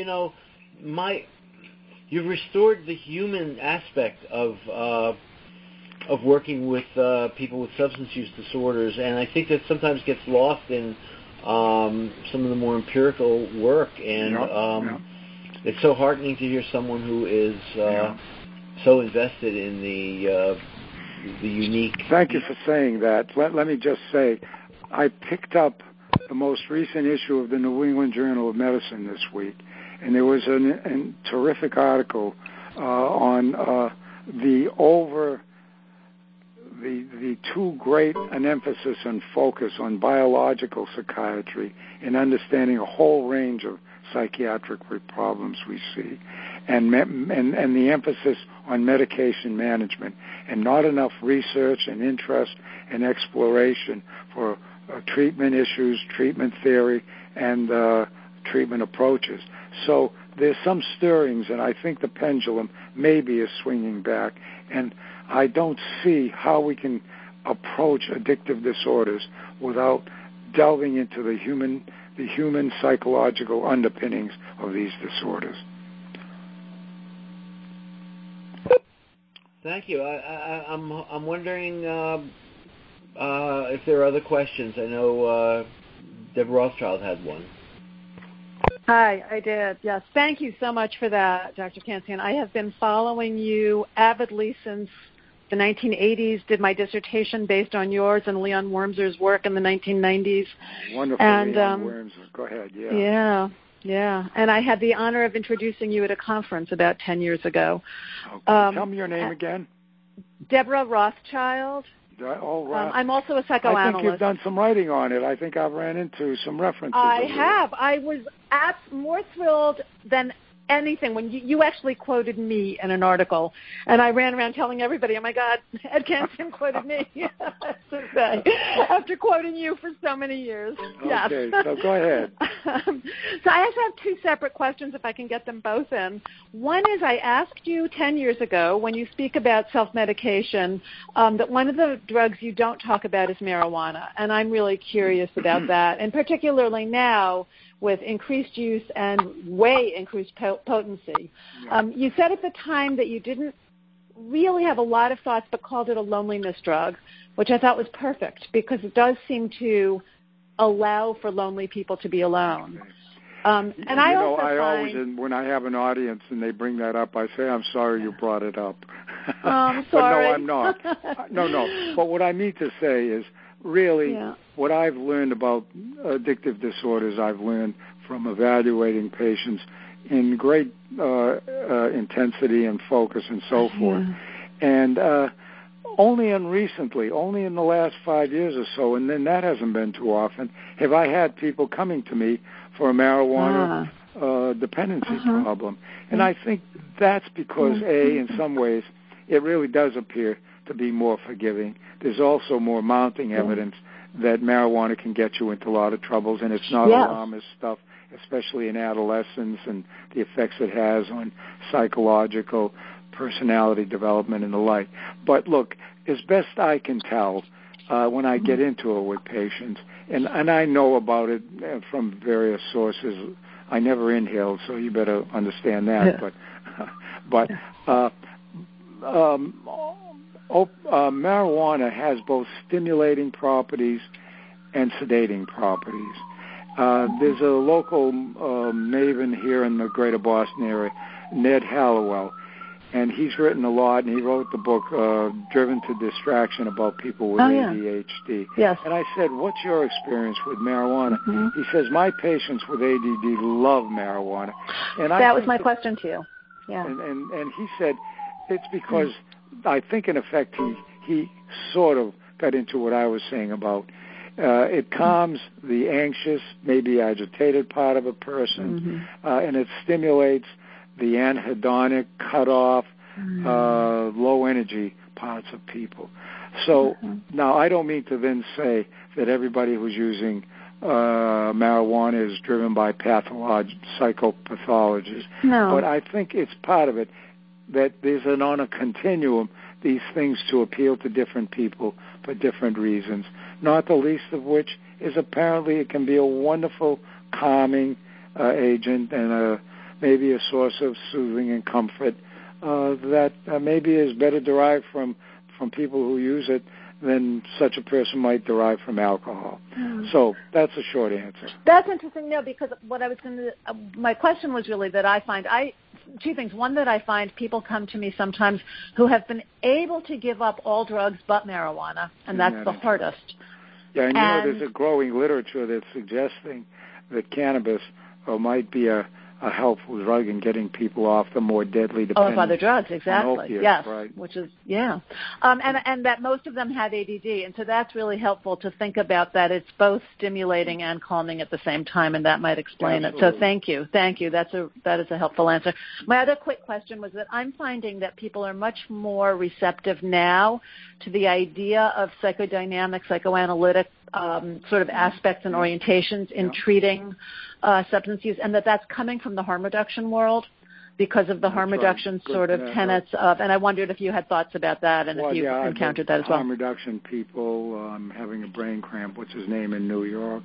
You've restored the human aspect of working with people with substance use disorders, and I think that sometimes gets lost in some of the more empirical work. And it's so heartening to hear someone who is so invested in the unique. Thank you for saying that. Let me just say, I picked up the most recent issue of the New England Journal of Medicine this week, and there was a terrific article on the too great an emphasis and focus on biological psychiatry in understanding a whole range of psychiatric problems we see, and the emphasis on medication management, and not enough research and interest and exploration for treatment issues, treatment theory, and treatment approaches. So there's some stirrings, and I think the pendulum maybe is swinging back, and I don't see how we can approach addictive disorders without delving into the human psychological underpinnings of these disorders. Thank you. I'm wondering if there are other questions. I know Deborah Rothschild had one. Hi, I did. Yes. Thank you so much for that, Dr. Kantzian. I have been following you avidly since the 1980s, did my dissertation based on yours and Leon Wormser's work in the 1990s. Wonderful, and, Leon Wormser. Go ahead, Yeah. And I had the honor of introducing you at a conference about 10 years ago. Okay. Tell me your name again. Deborah Rothschild. I'm also a psychoanalyst. I think you've done some writing on it. I think I've ran into some references. I have. I was more thrilled than anything when you actually quoted me in an article, and I ran around telling everybody, oh my God, Ed Kantzian quoted me after quoting you for so many years. Okay, so go ahead. So I actually have two separate questions if I can get them both in. One is I asked you 10 years ago when you speak about self-medication that one of the drugs you don't talk about is marijuana, and I'm really curious about that, and particularly now with increased use and way increased potency. You said at the time that you didn't really have a lot of thoughts but called it a loneliness drug, which I thought was perfect because it does seem to allow for lonely people to be alone. And I always, when I have an audience and they bring that up, I say, I'm sorry you brought it up. I'm sorry. But no, I'm not. No. But what I mean to say is, really, what I've learned about addictive disorders, I've learned from evaluating patients in great intensity and focus and so forth. And only in the last 5 years or so, and then that hasn't been too often, have I had people coming to me for a marijuana dependency problem. And I think that's because, in some ways, it really does appear to be more forgiving. There's also more mounting evidence that marijuana can get you into a lot of troubles, and it's not alarmist stuff, especially in adolescence and the effects it has on psychological personality development and the like. But look, as best I can tell, when I get into it with patients, and I know about it from various sources. I never inhaled, so you better understand that. But marijuana has both stimulating properties and sedating properties. There's a local maven here in the greater Boston area, Ned Hallowell, and he's written a lot, and he wrote the book Driven to Distraction about people with ADHD. Yes. And I said, what's your experience with marijuana? He says, my patients with ADD love marijuana. And that was my question to you. Yeah. And he said, it's because I think, in effect, he sort of got into what I was saying about it calms the anxious, maybe agitated part of a person, and it stimulates the anhedonic, cut-off, low-energy parts of people. So now I don't mean to then say that everybody who's using marijuana is driven by psychopathologists. No. But I think it's part of it that there's on a continuum these things to appeal to different people for different reasons, not the least of which is apparently it can be a wonderful calming agent and maybe a source of soothing and comfort that maybe is better derived from people who use it than such a person might derive from alcohol. So that's a short answer. That's interesting, because what I was going to, my question was really that I find, two things. One, that I find people come to me sometimes who have been able to give up all drugs but marijuana, and that's the hardest. Yeah, and there's a growing literature that's suggesting that cannabis might be a helpful drug in getting people off the more deadly dependence. Of other drugs, exactly. Opiates, yes, right. Which is, and that most of them have ADD, and so that's really helpful to think about that it's both stimulating and calming at the same time, and that might explain it. So thank you. That is a helpful answer. My other quick question was that I'm finding that people are much more receptive now to the idea of psychodynamic, psychoanalytic sort of aspects and orientations in treating substance use, and that's coming from the harm reduction world because of the harm reduction sort of tenets of, and I wondered if you had thoughts about that and if you encountered that as well. Harm reduction people having a brain cramp, what's his name in New York?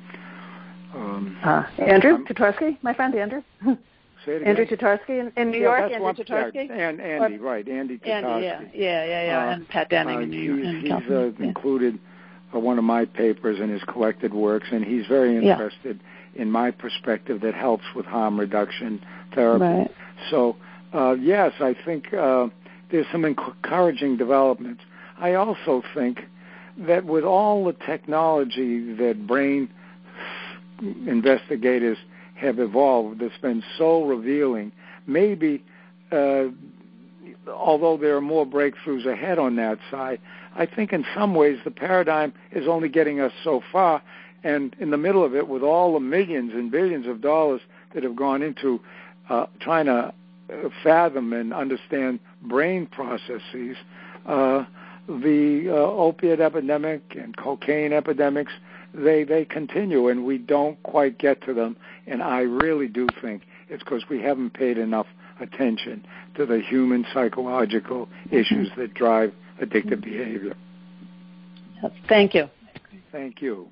Andrew Tatarsky, my friend Andrew. Say it again. Andrew Tatarsky in New York, Andrew Tatarsky. And Andy, right, Andy Tatarsky. Andy, yeah, and Pat Denning in New York. He's included one of my papers in his collected works, and he's very interested in my perspective that helps with harm reduction therapy. Right. So, yes, I think there's some encouraging developments. I also think that with all the technology that brain investigators have evolved that's been so revealing, maybe, although there are more breakthroughs ahead on that side, I think in some ways the paradigm is only getting us so far, and in the middle of it, with all the millions and billions of dollars that have gone into trying to fathom and understand brain processes, the opiate epidemic and cocaine epidemics, they continue, and we don't quite get to them. And I really do think it's because we haven't paid enough attention to the human psychological issues that drive addictive behavior. Thank you. Thank you.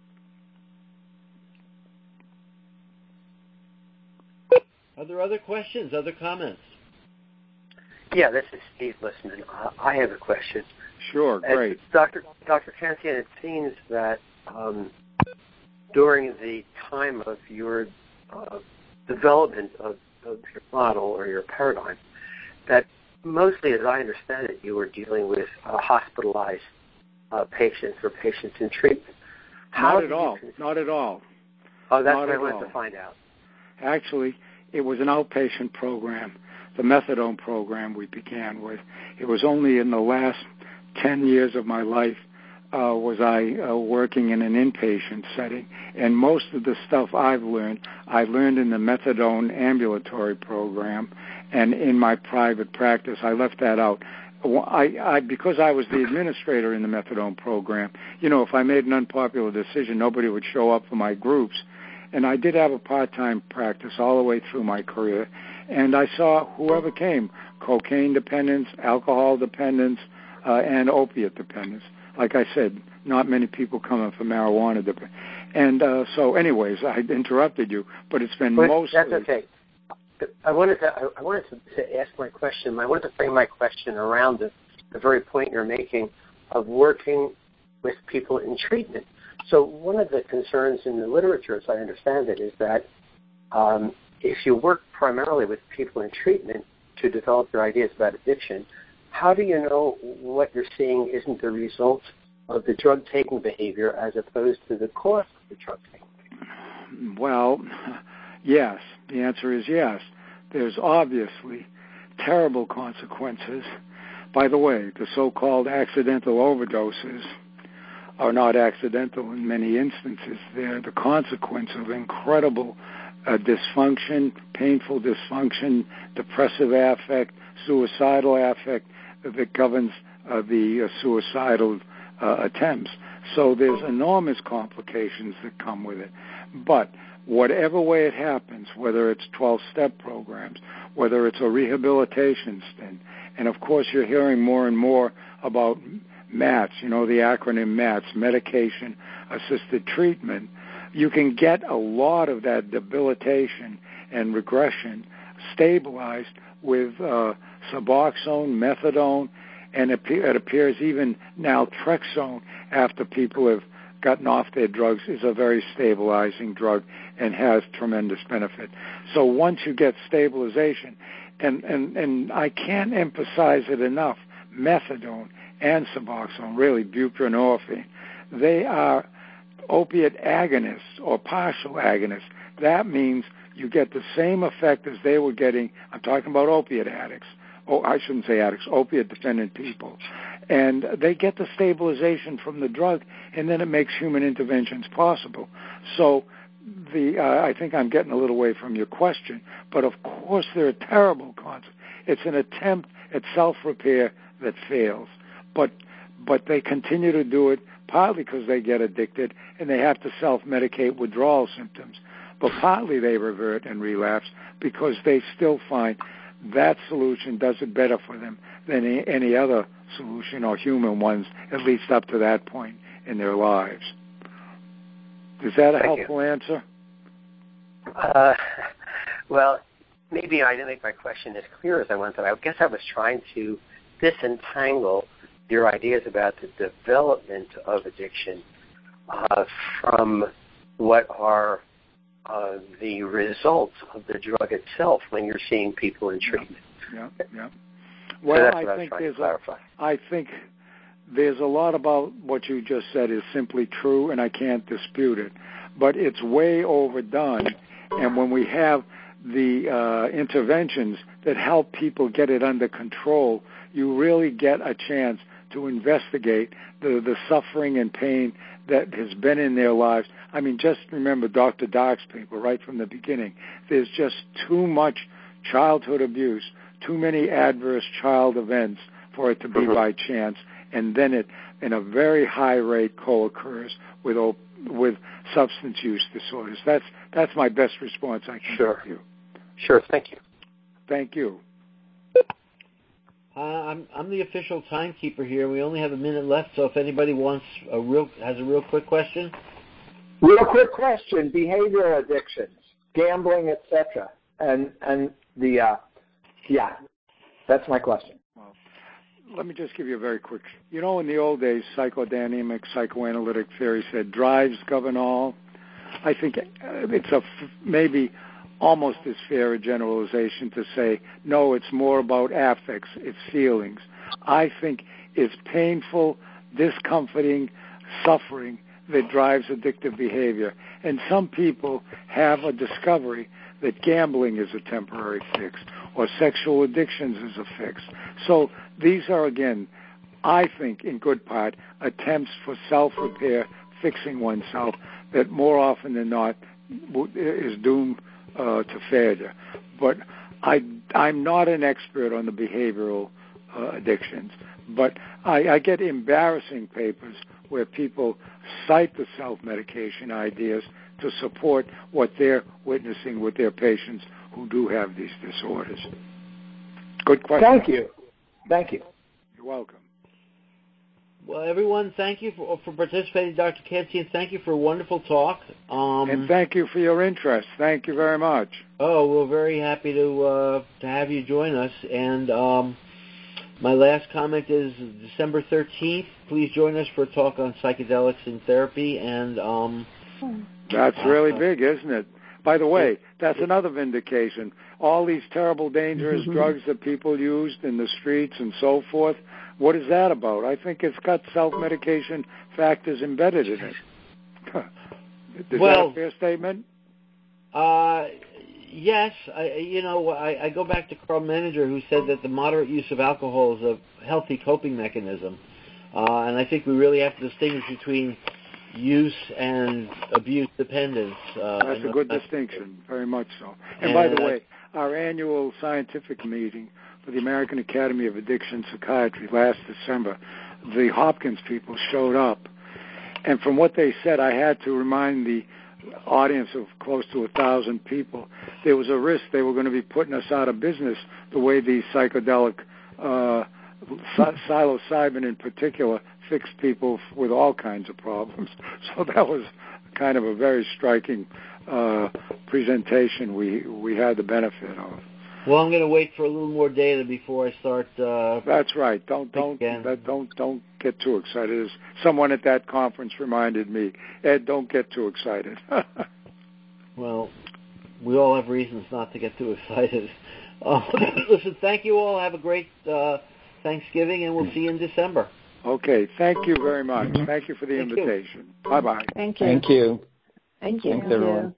Are there other questions, other comments? Yeah, this is Steve listening. I have a question. Sure, great. Dr. Kantzian, it seems that during the time of your development of your model or your paradigm, that mostly, as I understand it, you were dealing with hospitalized patients or patients in treatment. Not at all. Not at all. Oh, that's what I wanted to find out. Actually, it was an outpatient program, the methadone program we began with. It was only in the last 10 years of my life was I working in an inpatient setting. And most of the stuff I learned in the methadone ambulatory program and in my private practice. I left that out. Because I was the administrator in the methadone program, if I made an unpopular decision, nobody would show up for my groups. And I did have a part-time practice all the way through my career. And I saw whoever came, cocaine dependence, alcohol dependence, and opiate dependence. Like I said, not many people coming for marijuana dependence. And so anyways, I interrupted you, but it's been mostly... That's okay. I wanted to ask my question. I wanted to frame my question around the very point you're making of working with people in treatment. So one of the concerns in the literature, as I understand it, is that if you work primarily with people in treatment to develop their ideas about addiction, how do you know what you're seeing isn't the result of the drug-taking behavior as opposed to the cause of the drug-taking behavior? Well, yes. The answer is yes. There's obviously terrible consequences. By the way, the so-called accidental overdoses are not accidental in many instances. They're the consequence of incredible dysfunction, painful dysfunction, depressive affect, suicidal affect that governs the suicidal attempts. So there's enormous complications that come with it. But whatever way it happens, whether it's 12-step programs, whether it's a rehabilitation stint, and of course you're hearing more and more about MATS, the acronym MATS, medication-assisted treatment, you can get a lot of that debilitation and regression stabilized with Suboxone, methadone, and it appears even naltrexone, after people have gotten off their drugs, is a very stabilizing drug and has tremendous benefit. So once you get stabilization, and I can't emphasize it enough, methadone and Suboxone, really buprenorphine, they are opiate agonists or partial agonists. That means you get the same effect as they were getting. I'm talking about opiate addicts. Oh, I shouldn't say addicts, opiate-dependent people. And they get the stabilization from the drug, and then it makes human interventions possible. So I think I'm getting a little away from your question, but of course there are terrible consequences. It's an attempt at self-repair that fails. But they continue to do it partly because they get addicted and they have to self-medicate withdrawal symptoms. But partly they revert and relapse because they still find that solution does it better for them than any other solution or human ones, at least up to that point in their lives. Is that a helpful answer? Well, maybe I didn't make my question as clear as I wanted. I guess I was trying to disentangle your ideas about the development of addiction from what are the results of the drug itself when you're seeing people in treatment. Yeah. Well, I think there's a lot about what you just said is simply true, and I can't dispute it. But it's way overdone, and when we have the interventions that help people get it under control, you really get a chance to investigate the suffering and pain that has been in their lives. I mean, just remember Dr. Dark's paper right from the beginning. There's just too much childhood abuse, too many adverse child events for it to be by chance, and then it, in a very high rate, co-occurs with substance use disorders. That's my best response I can give you. Sure, thank you. Thank you. I'm the official timekeeper here. We only have a minute left, so if anybody has a real quick question. Real quick question: behavioral addictions, gambling, etc. And that's my question. Well, let me just give you a very quick. In the old days, psychodynamic, psychoanalytic theory said drives govern all. I think it's maybe almost as fair a generalization to say, no, it's more about affects, it's feelings. I think it's painful, discomforting, suffering that drives addictive behavior. And some people have a discovery that gambling is a temporary fix or sexual addictions is a fix. So these are, again, I think, in good part, attempts for self-repair, fixing oneself, that more often than not is doomed to failure. But I'm not an expert on the behavioral addictions, but I get embarrassing papers where people cite the self-medication ideas to support what they're witnessing with their patients who do have these disorders. Good question. Thank you. You're welcome. Well, everyone, thank you for participating, Dr. Kantzian. Thank you for a wonderful talk. And thank you for your interest. Thank you very much. Oh, we're very happy to have you join us. And my last comment is December 13th. Please join us for a talk on psychedelics in therapy. And that's really big, isn't it? By the way, that's another vindication. All these terrible, dangerous drugs that people used in the streets and so forth, what is that about? I think it's got self-medication factors embedded in it. Is that a fair statement? Yes. I go back to Carl Menninger, who said that the moderate use of alcohol is a healthy coping mechanism. And I think we really have to distinguish between use and abuse dependence. That's a good distinction, very much so. And by the way, our annual scientific meeting for the American Academy of Addiction Psychiatry last December, the Hopkins people showed up. And from what they said, I had to remind the audience of close to 1,000 people, there was a risk they were going to be putting us out of business the way these psychedelic, psilocybin in particular, fixed people with all kinds of problems. So that was kind of a very striking presentation we had the benefit of. Well, I'm going to wait for a little more data before I start. That's right. Don't get too excited. As someone at that conference reminded me, Ed, don't get too excited. Well, we all have reasons not to get too excited. Listen, thank you all. Have a great Thanksgiving, and we'll see you in December. Okay. Thank you very much. Thank you for the invitation. Bye-bye. Thank you. Thank you. Thank you. Thanks, everyone.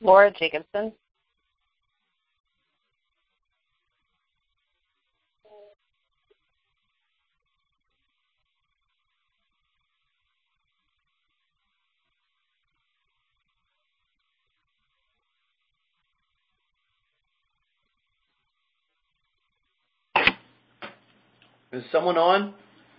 Laura Jacobson. Is someone on?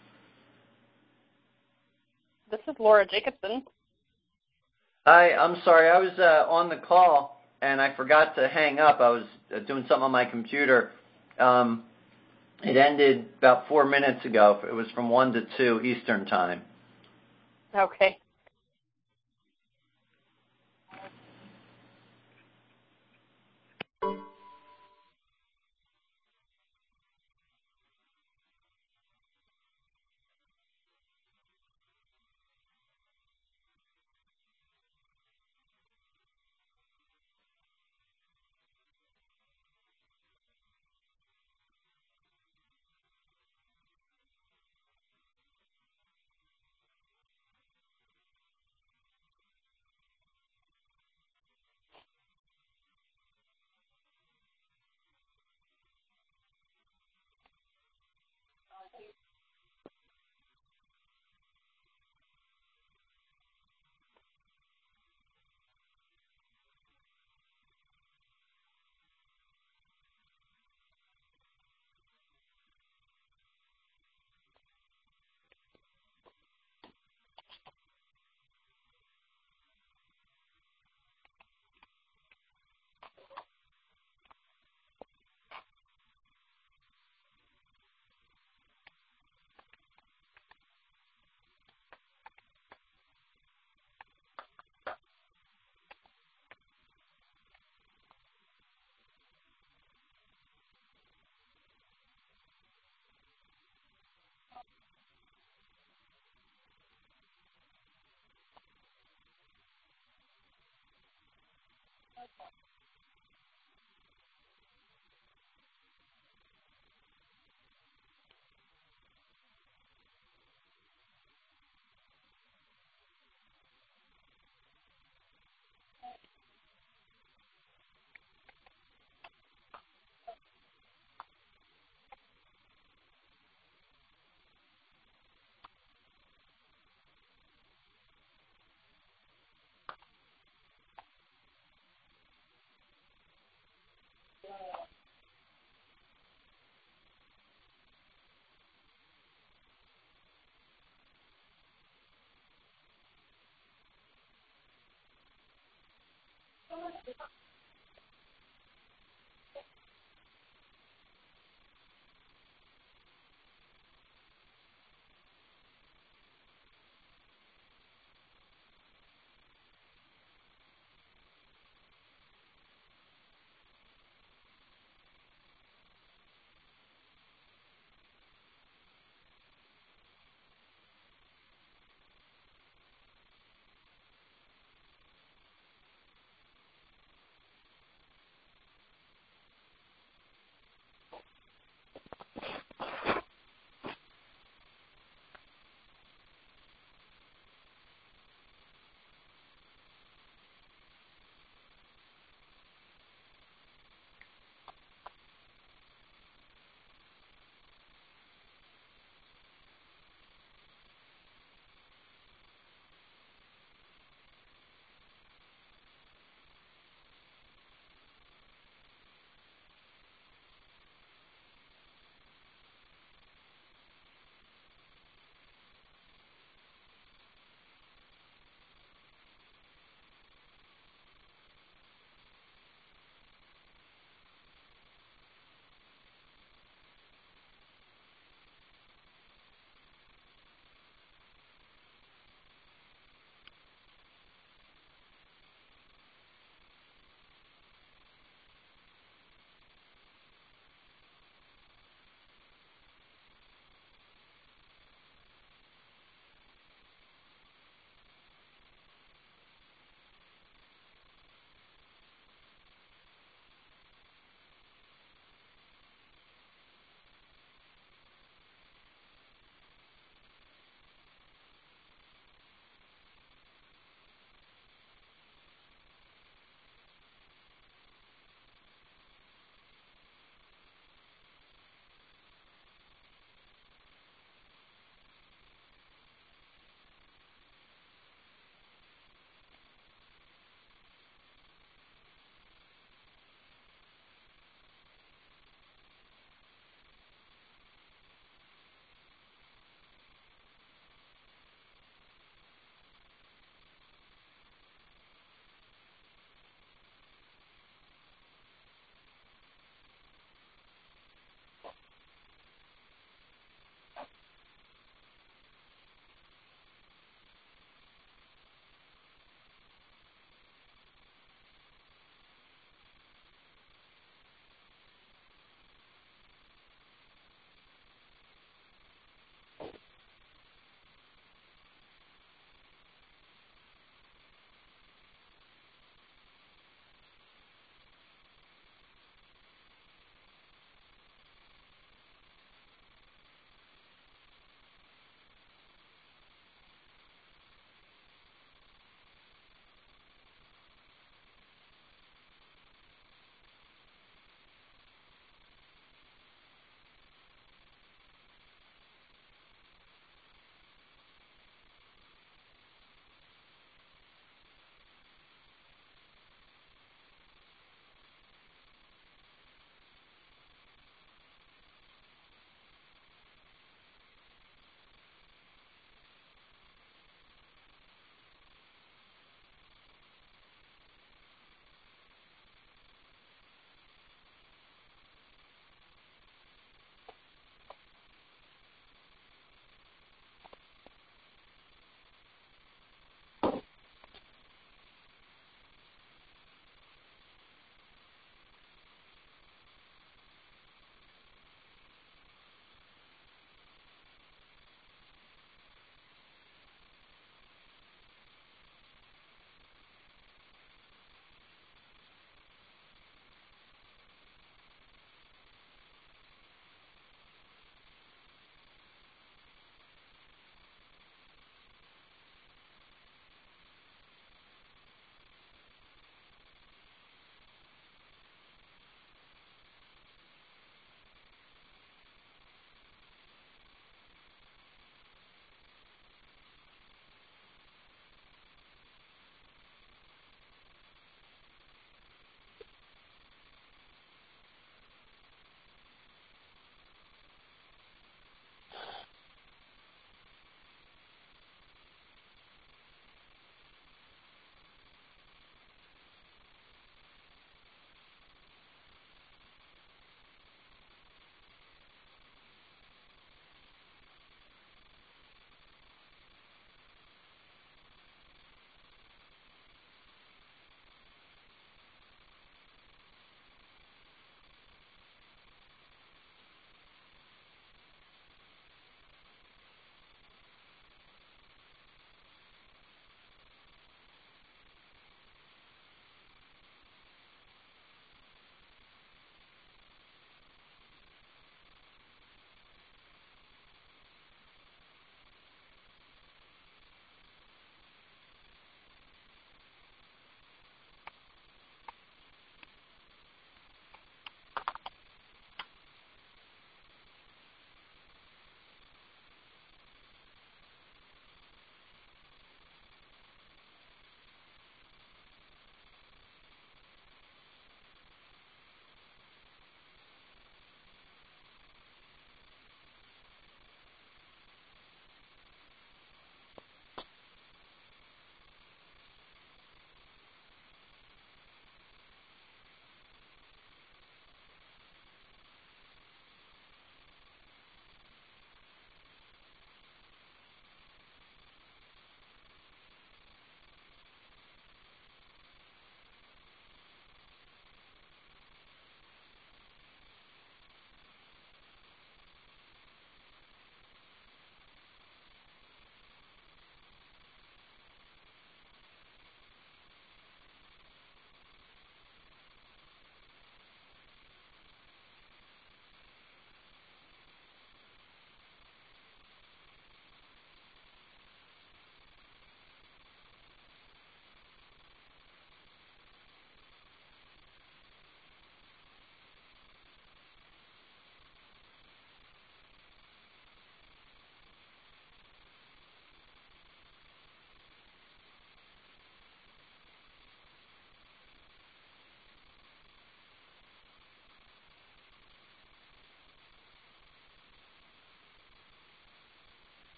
This is Laura Jacobson. Hi, I'm sorry. I was on the call, and I forgot to hang up. I was doing something on my computer. It ended about 4 minutes ago. It was from 1 to 2 Eastern Time. Okay.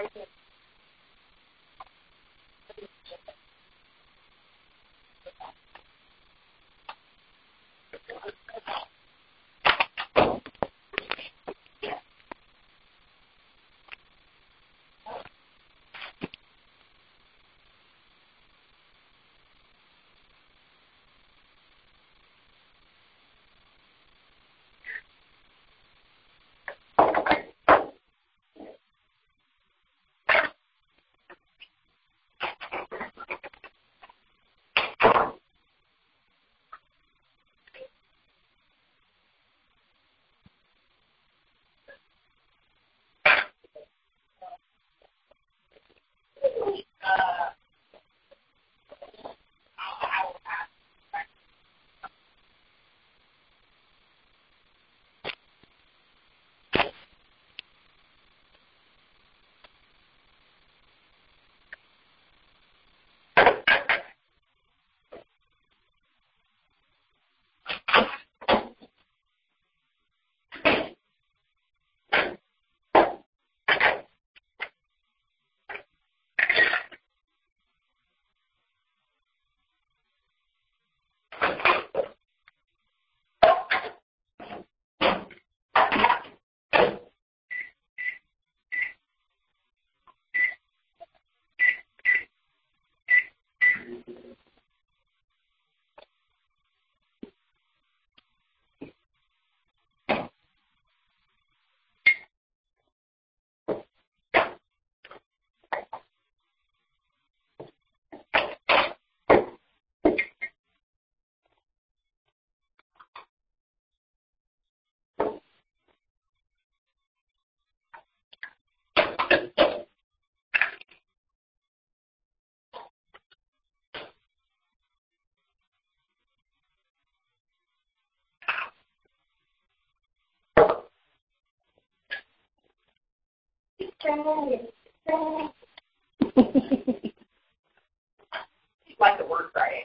Like the word right.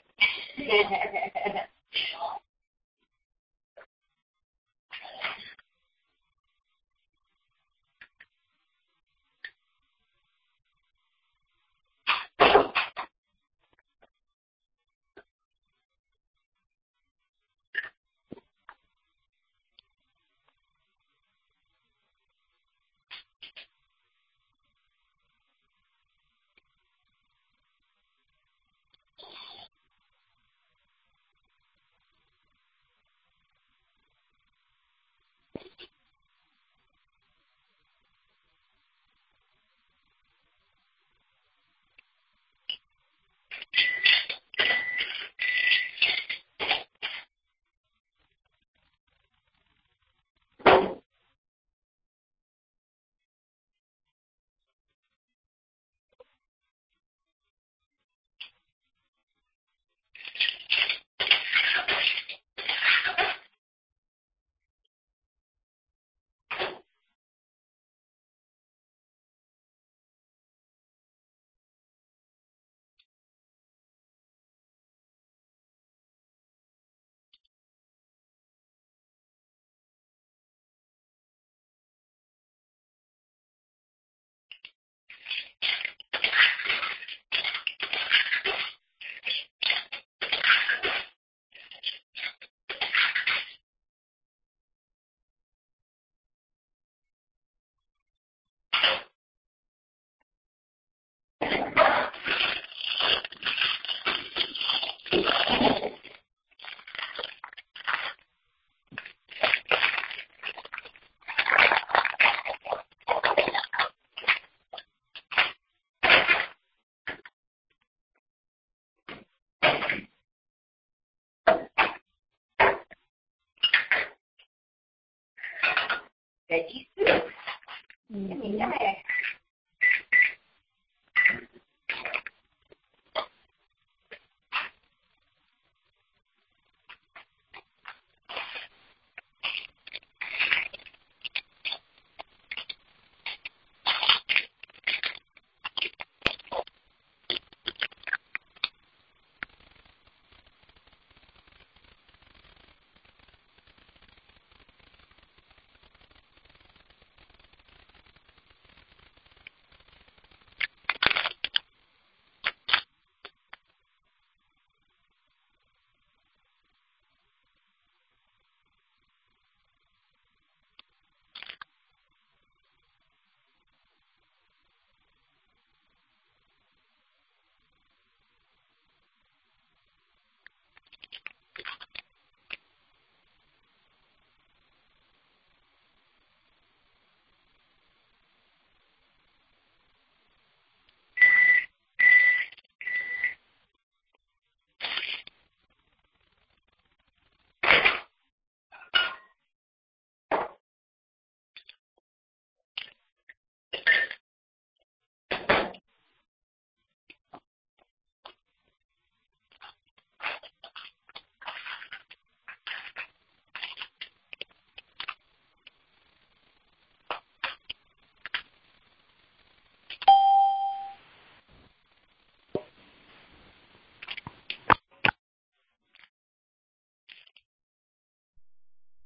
Veggie soup. Yummy, yummy.